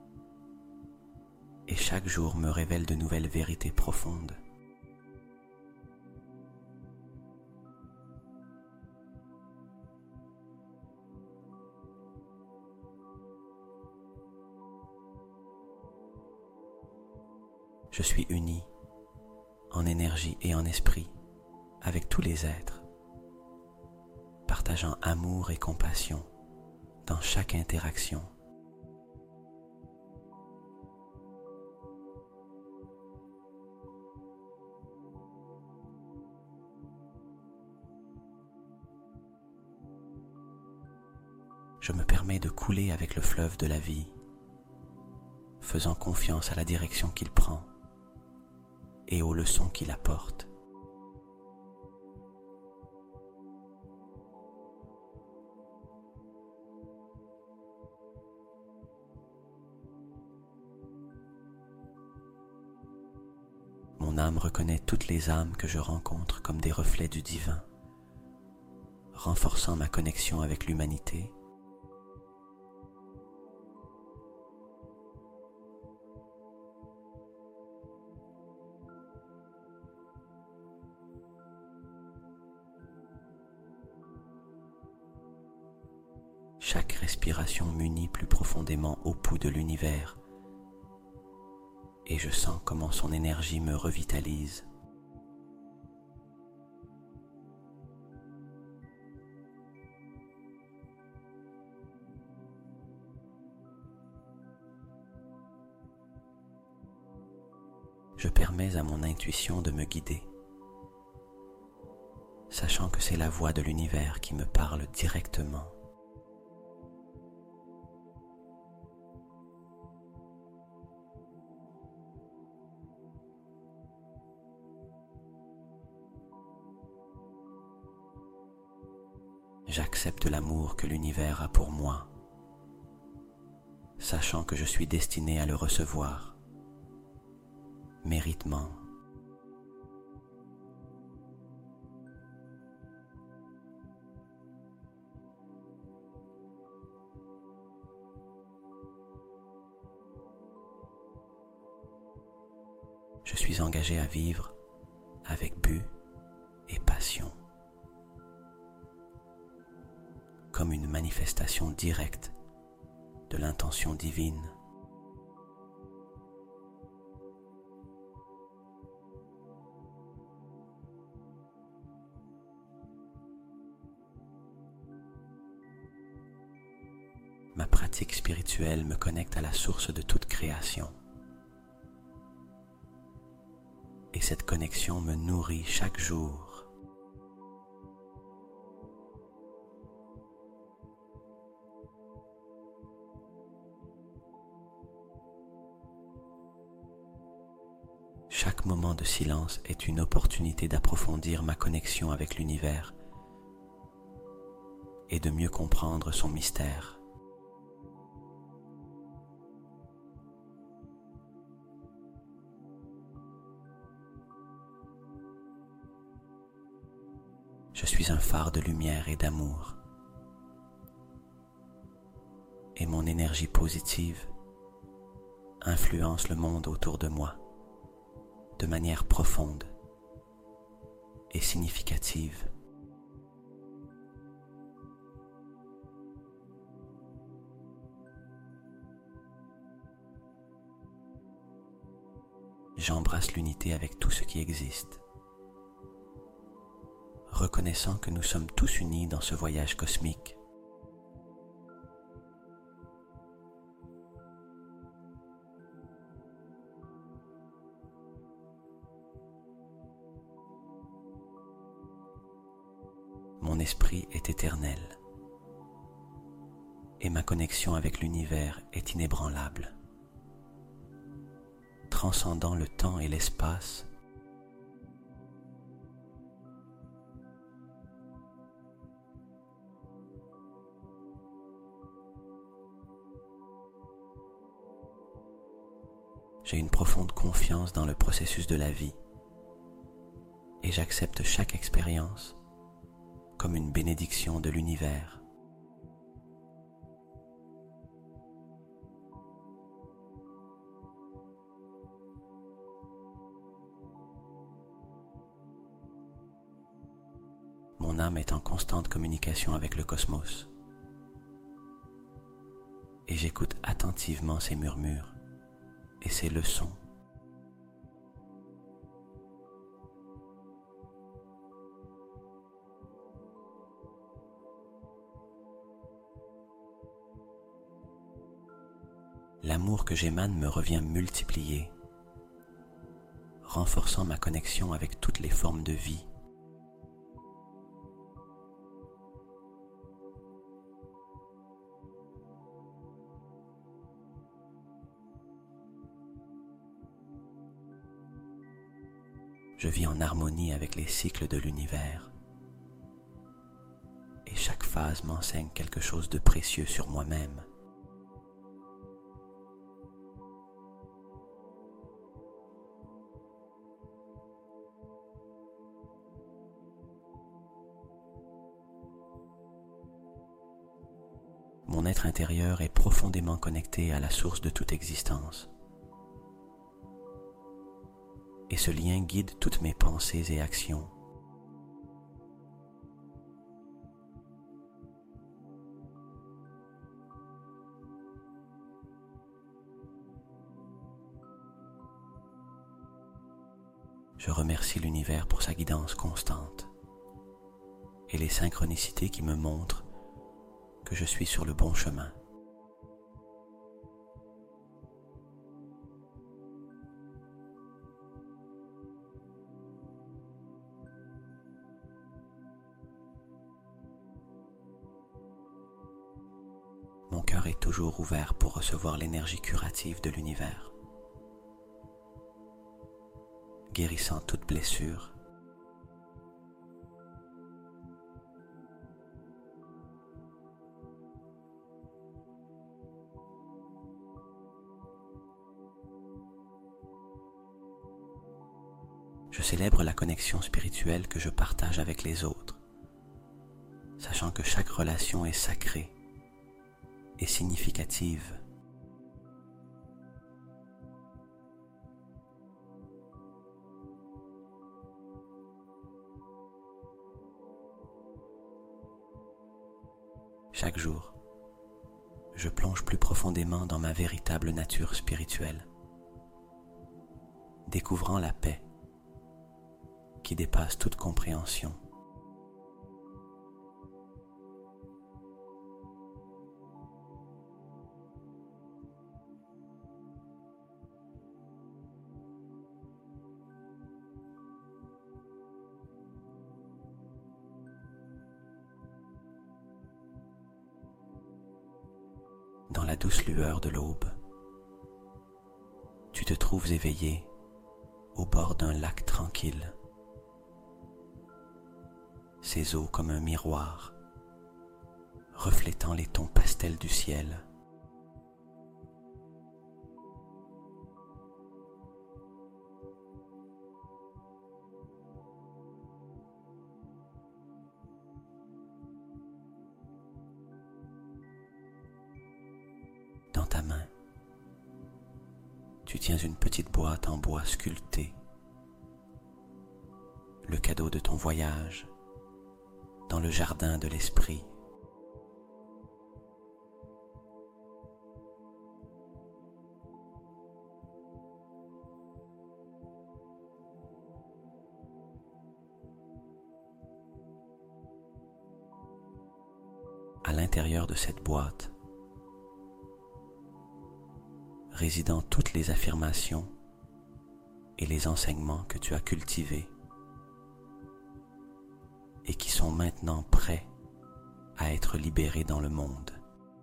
et chaque jour me révèle de nouvelles vérités profondes. Je suis uni en énergie et en esprit avec tous les êtres, partageant amour et compassion dans chaque interaction. Je me permets de couler avec le fleuve de la vie, faisant confiance à la direction qu'il prend et aux leçons qu'il apporte. Mon âme reconnaît toutes les âmes que je rencontre comme des reflets du divin, renforçant ma connexion avec l'humanité chaque respiration m'unit plus profondément au pouls de l'univers et je sens comment son énergie me revitalise. Je permets à mon intuition de me guider, sachant que c'est la voix de l'univers qui me parle directement. J'accepte l'amour que l'univers a pour moi, sachant que je suis destiné à le recevoir, méritement. Je suis engagé à vivre avec but et passion, comme une manifestation directe de l'intention divine. Ma pratique spirituelle me connecte à la source de toute création. Et cette connexion me nourrit chaque jour. Chaque moment de silence est une opportunité d'approfondir ma connexion avec l'univers et de mieux comprendre son mystère. Je suis un phare de lumière et d'amour, et mon énergie positive influence le monde autour de moi de manière profonde et significative. J'embrasse l'unité avec tout ce qui existe, reconnaissant que nous sommes tous unis dans ce voyage cosmique. Mon esprit est éternel et ma connexion avec l'univers est inébranlable. Transcendant le temps et l'espace, j'ai une profonde confiance dans le processus de la vie et j'accepte chaque expérience comme une bénédiction de l'univers. Mon âme est en constante communication avec le cosmos et j'écoute attentivement ses murmures et ses leçons. L'amour que j'émane me revient multiplié, renforçant ma connexion avec toutes les formes de vie. Je vis en harmonie avec les cycles de l'univers et chaque phase m'enseigne quelque chose de précieux sur moi-même. Mon être intérieur est profondément connecté à la source de toute existence. Et ce lien guide toutes mes pensées et actions. Je remercie l'univers pour sa guidance constante et les synchronicités qui me montrent que je suis sur le bon chemin. Mon cœur est toujours ouvert pour recevoir l'énergie curative de l'univers, guérissant toute blessure. Je célèbre la connexion spirituelle que je partage avec les autres, sachant que chaque relation est sacrée et significative. Chaque jour, je plonge plus profondément dans ma véritable nature spirituelle, découvrant la paix qui dépasse toute compréhension. Dans la douce lueur de l'aube, tu te trouves éveillé au bord d'un lac tranquille. Ses eaux comme un miroir, reflétant les tons pastels du ciel. Dans ta main, tu tiens une petite boîte en bois sculpté, le cadeau de ton voyage dans le jardin de l'esprit. À l'intérieur de cette boîte, résidant toutes les affirmations et les enseignements que tu as cultivés et qui sont maintenant prêts à être libérés dans le monde.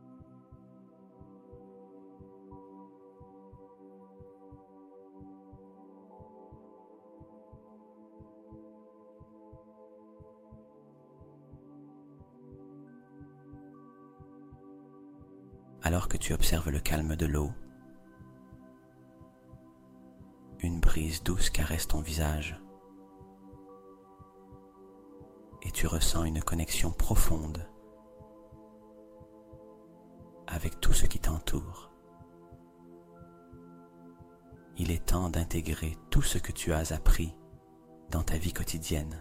Alors que tu observes le calme de l'eau, une brise douce caresse ton visage et tu ressens une connexion profonde avec tout ce qui t'entoure. Il est temps d'intégrer tout ce que tu as appris dans ta vie quotidienne.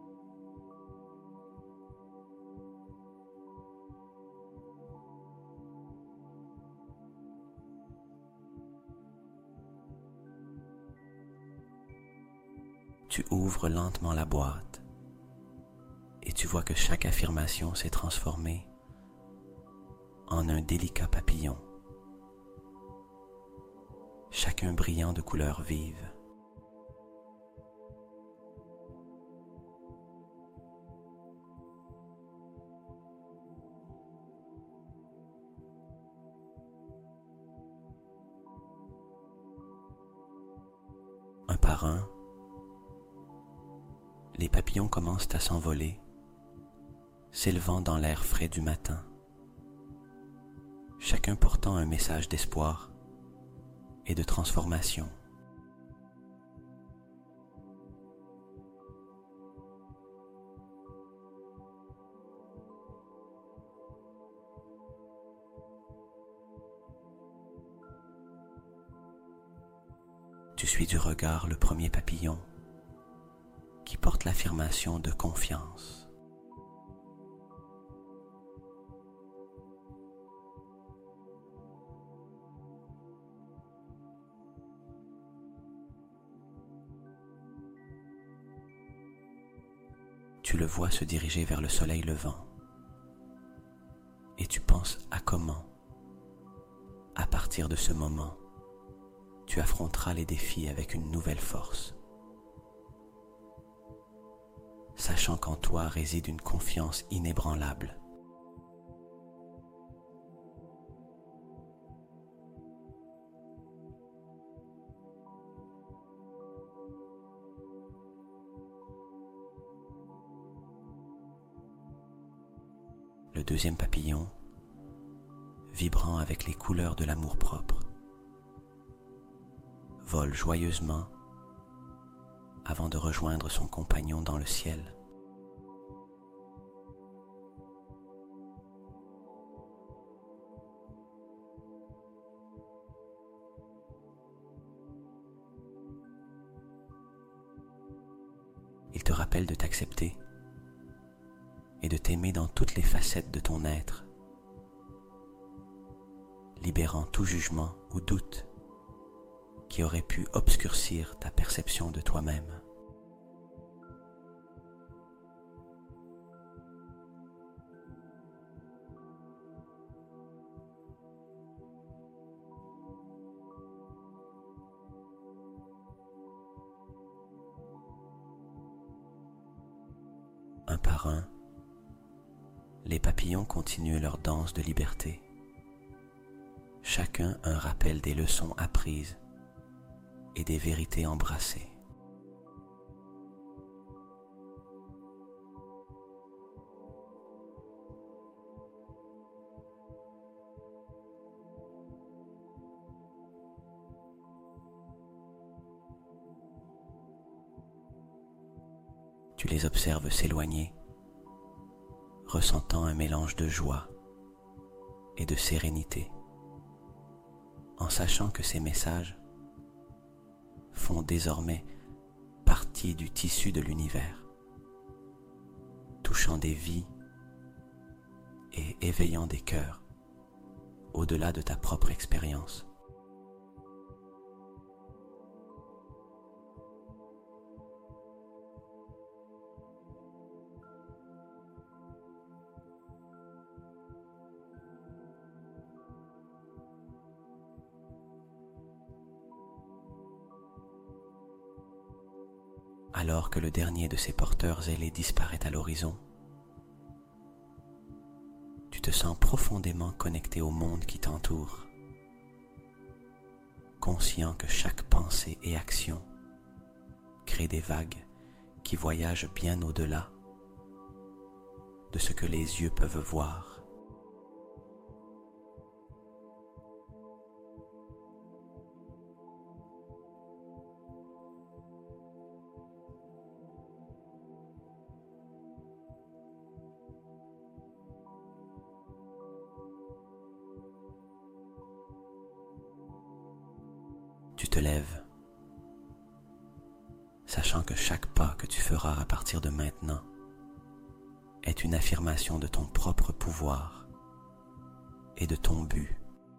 Tu ouvres lentement la boîte et tu vois que chaque affirmation s'est transformée en un délicat papillon, chacun brillant de couleurs vives. Un par un, les papillons commencent à s'envoler, s'élevant dans l'air frais du matin, chacun portant un message d'espoir et de transformation. Tu suis du regard le premier papillon qui porte l'affirmation de confiance. tu le vois se diriger vers le soleil levant. Et tu penses à comment, à partir de ce moment, tu affronteras les défis avec une nouvelle force, sachant qu'en toi réside une confiance inébranlable. Le deuxième papillon, vibrant avec les couleurs de l'amour-propre, vole joyeusement avant de rejoindre son compagnon dans le ciel. Il te rappelle de t'accepter et de t'aimer dans toutes les facettes de ton être, libérant tout jugement ou doute qui aurait pu obscurcir ta perception de toi-même. Un par un, les papillons continuent leur danse de liberté, chacun un rappel des leçons apprises et des vérités embrassées. Tu les observes s'éloigner, ressentant un mélange de joie et de sérénité, en sachant que ces messages font désormais partie du tissu de l'univers, touchant des vies et éveillant des cœurs au-delà de ta propre expérience. Alors que le dernier de ces porteurs ailés disparaît à l'horizon, tu te sens profondément connecté au monde qui t'entoure, conscient que chaque pensée et action crée des vagues qui voyagent bien au-delà de ce que les yeux peuvent voir. Tu te lèves, sachant que chaque pas que tu feras à partir de maintenant est une affirmation de ton propre pouvoir et de ton but.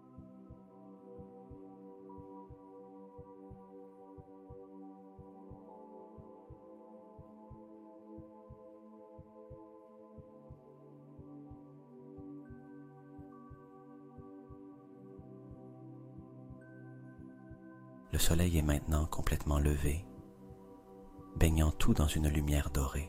Le soleil est maintenant complètement levé, baignant tout dans une lumière dorée.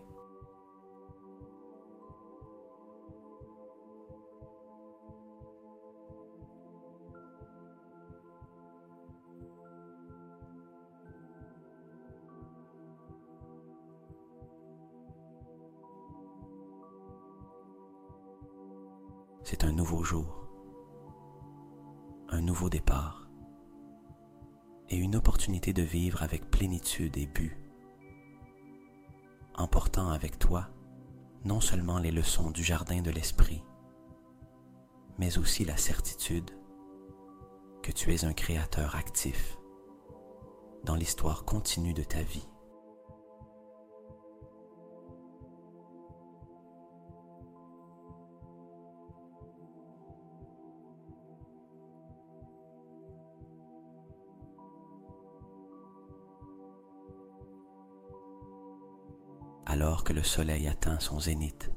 C'est un nouveau jour, un nouveau départ, et une opportunité de vivre avec plénitude et but, emportant avec toi non seulement les leçons du jardin de l'esprit, mais aussi la certitude que tu es un créateur actif dans l'histoire continue de ta vie. alors que le soleil atteint son zénith.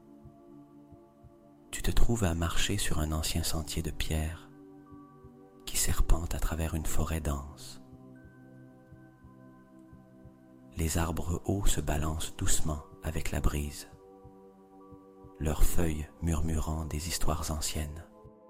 Tu te trouves à marcher sur un ancien sentier de pierre qui serpente à travers une forêt dense. Les arbres hauts se balancent doucement avec la brise, leurs feuilles murmurant des histoires anciennes.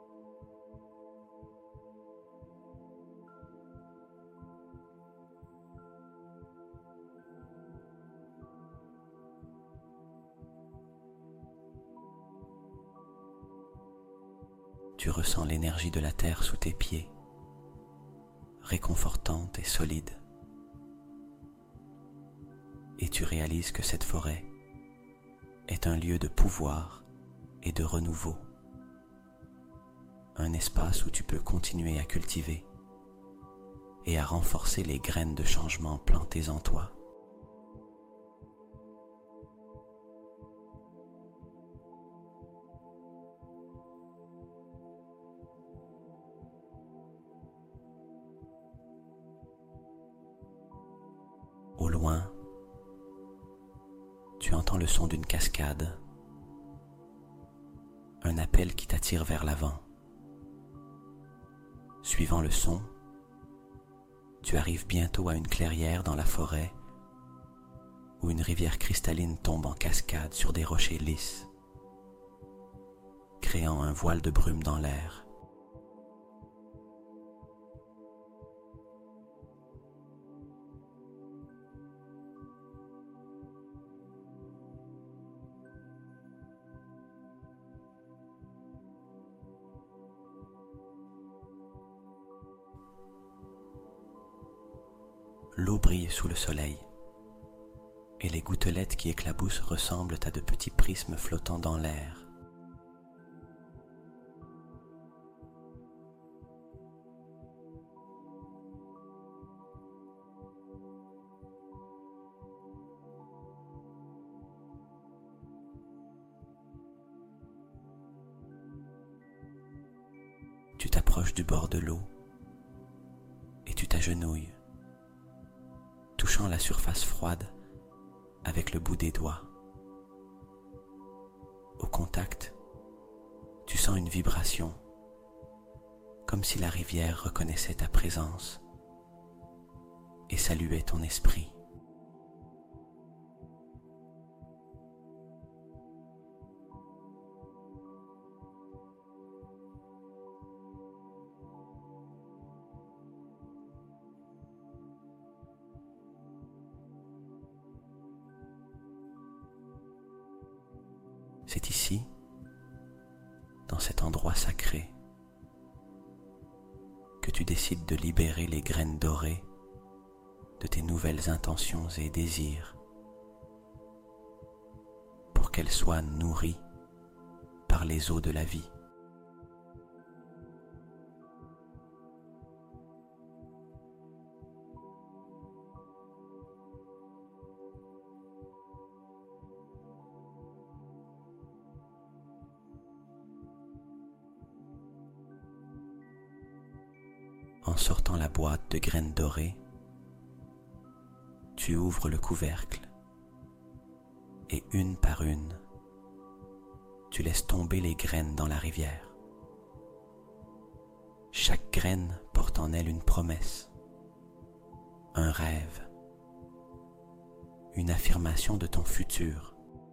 Tu ressens l'énergie de la terre sous tes pieds, réconfortante et solide. Et tu réalises que cette forêt est un lieu de pouvoir et de renouveau, un espace où tu peux continuer à cultiver et à renforcer les graines de changement plantées en toi. Au loin, tu entends le son d'une cascade, un appel qui t'attire vers l'avant. Suivant le son, tu arrives bientôt à une clairière dans la forêt où une rivière cristalline tombe en cascade sur des rochers lisses, créant un voile de brume dans l'air. L'eau brille sous le soleil, et les gouttelettes qui éclaboussent ressemblent à de petits prismes flottant dans l'air. Tu t'approches du bord de l'eau et tu t'agenouilles, touchant la surface froide avec le bout des doigts. Au contact, tu sens une vibration, comme si la rivière reconnaissait ta présence et saluait ton esprit. C'est ici, dans cet endroit sacré, que tu décides de libérer les graines dorées de tes nouvelles intentions et désirs pour qu'elles soient nourries par les eaux de la vie. En sortant la boîte de graines dorées, tu ouvres le couvercle et une par une, tu laisses tomber les graines dans la rivière. Chaque graine porte en elle une promesse, un rêve, une affirmation de ton futur.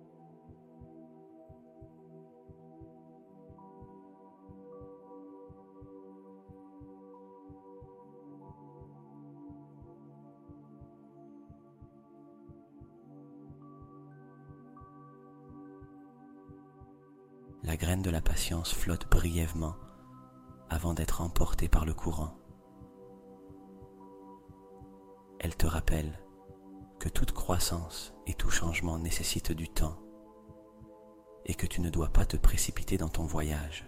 La graine de la patience flotte brièvement avant d'être emportée par le courant. Elle te rappelle que toute croissance et tout changement nécessitent du temps et que tu ne dois pas te précipiter dans ton voyage.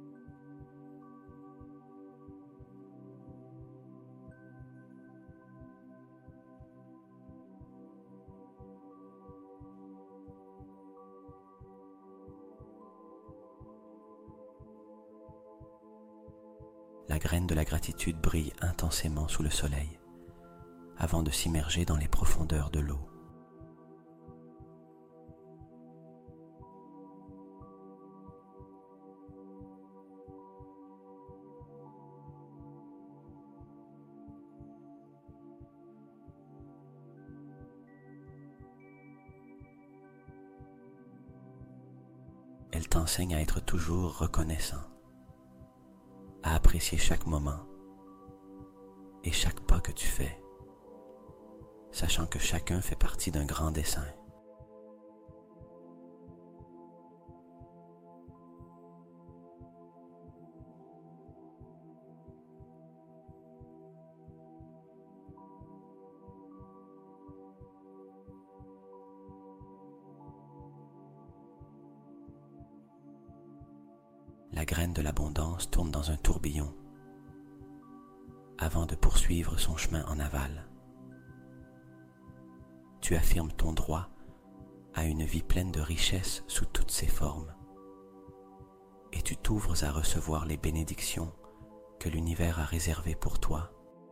La graine de la gratitude brille intensément sous le soleil, avant de s'immerger dans les profondeurs de l'eau. elle t'enseigne à être toujours reconnaissant, à apprécier chaque moment et chaque pas que tu fais, sachant que chacun fait partie d'un grand dessein. La graine de l'abondance tourne dans un tourbillon avant de poursuivre son chemin en aval. Tu affirmes ton droit à une vie pleine de richesses sous toutes ses formes et tu t'ouvres à recevoir les bénédictions que l'univers a réservées pour toi.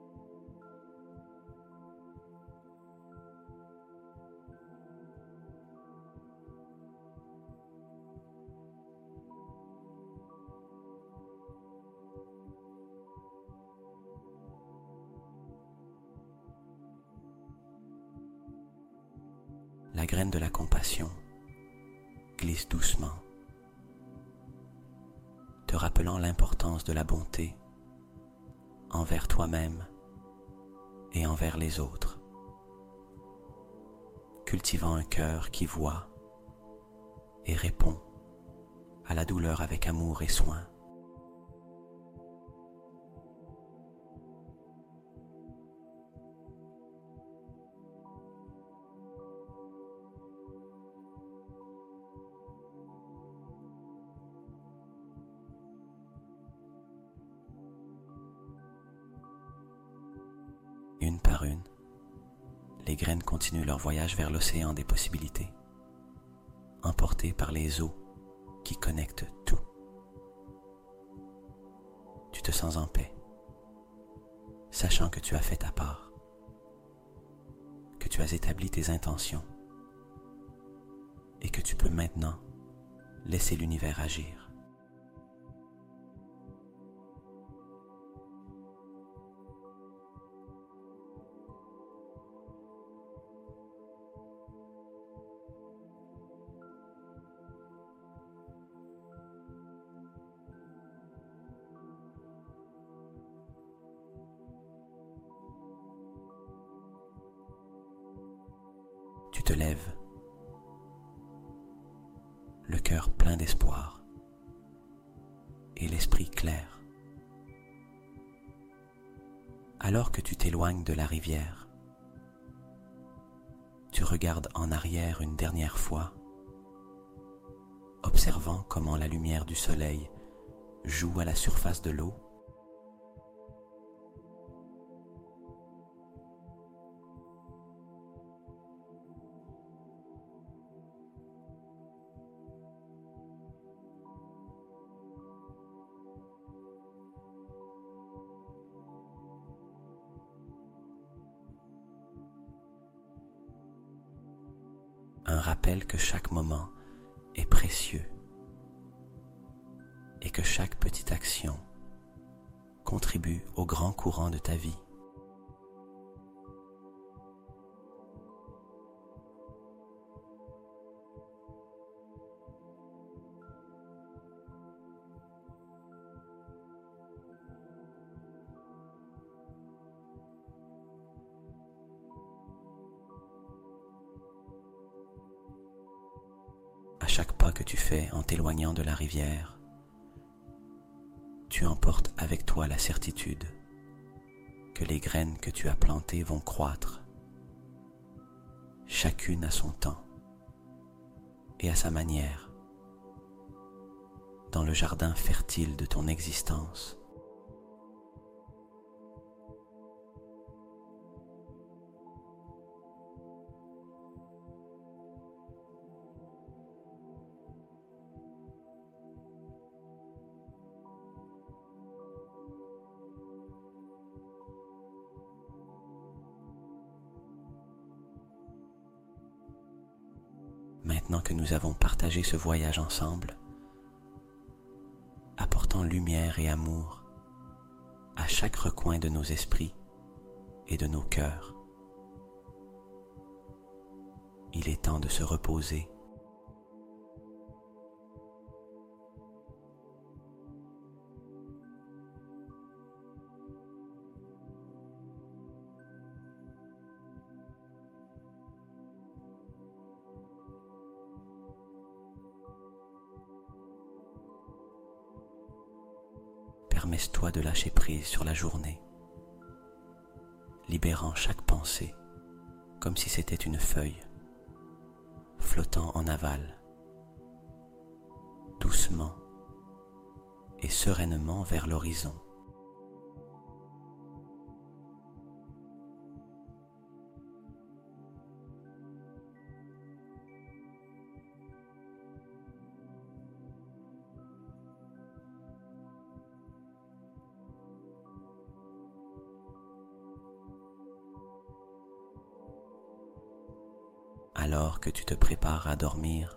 La graine de la compassion glisse doucement, te rappelant l'importance de la bonté envers toi-même et envers les autres, cultivant un cœur qui voit et répond à la douleur avec amour et soin. Une par une, les graines continuent leur voyage vers l'océan des possibilités, emportées par les eaux qui connectent tout. Tu te sens en paix, sachant que tu as fait ta part, que tu as établi tes intentions et que tu peux maintenant laisser l'univers agir. Tu te lèves, le cœur plein d'espoir et l'esprit clair. Alors que tu t'éloignes de la rivière, tu regardes en arrière une dernière fois, observant comment la lumière du soleil joue à la surface de l'eau. Un rappel que chaque moment est précieux et que chaque petite action contribue au grand courant de ta vie. À chaque pas que tu fais en t'éloignant de la rivière, tu emportes avec toi la certitude que les graines que tu as plantées vont croître, chacune à son temps et à sa manière, dans le jardin fertile de ton existence. Maintenant que nous avons partagé ce voyage ensemble, apportant lumière et amour à chaque recoin de nos esprits et de nos cœurs, il est temps de se reposer permets-toi de lâcher prise sur la journée, libérant chaque pensée comme si c'était une feuille flottant en aval, doucement et sereinement vers l'horizon. Alors que tu te prépares à dormir,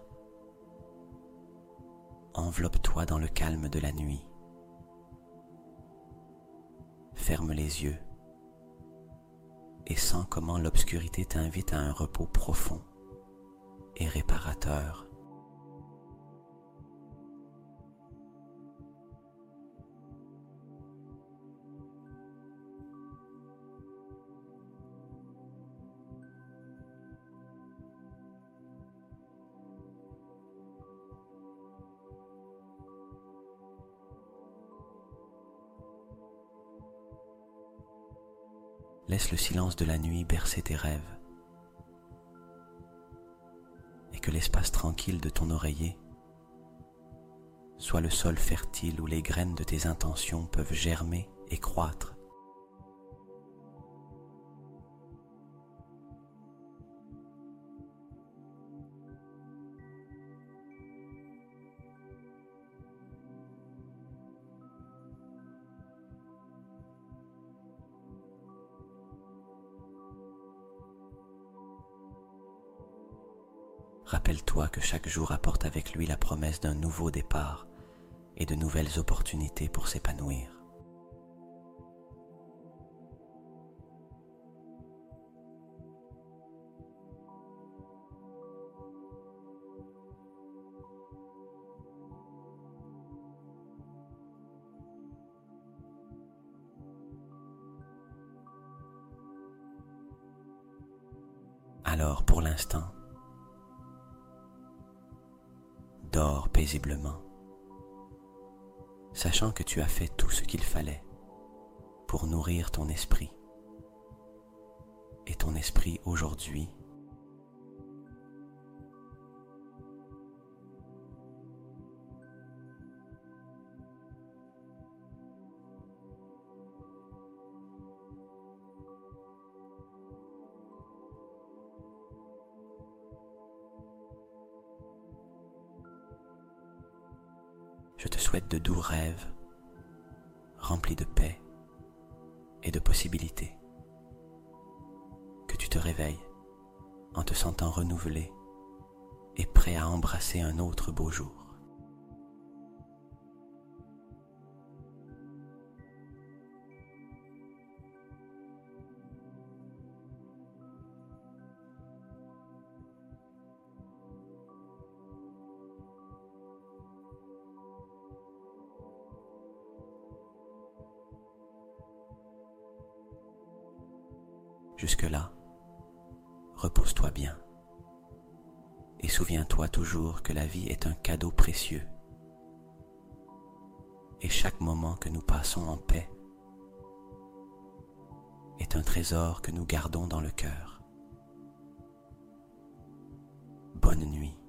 enveloppe-toi dans le calme de la nuit. Ferme les yeux et sens comment l'obscurité t'invite à un repos profond et réparateur. Laisse le silence de la nuit bercer tes rêves et que l'espace tranquille de ton oreiller soit le sol fertile où les graines de tes intentions peuvent germer et croître. Rappelle-toi que chaque jour apporte avec lui la promesse d'un nouveau départ et de nouvelles opportunités pour s'épanouir. Alors, pour l'instant, dors paisiblement, sachant que tu as fait tout ce qu'il fallait pour nourrir ton esprit. Et ton esprit aujourd'hui je te souhaite de doux rêves, remplis de paix et de possibilités. Que tu te réveilles en te sentant renouvelé et prêt à embrasser un autre beau jour. Jusque-là, repose-toi bien et souviens-toi toujours que la vie est un cadeau précieux et chaque moment que nous passons en paix est un trésor que nous gardons dans le cœur. Bonne nuit.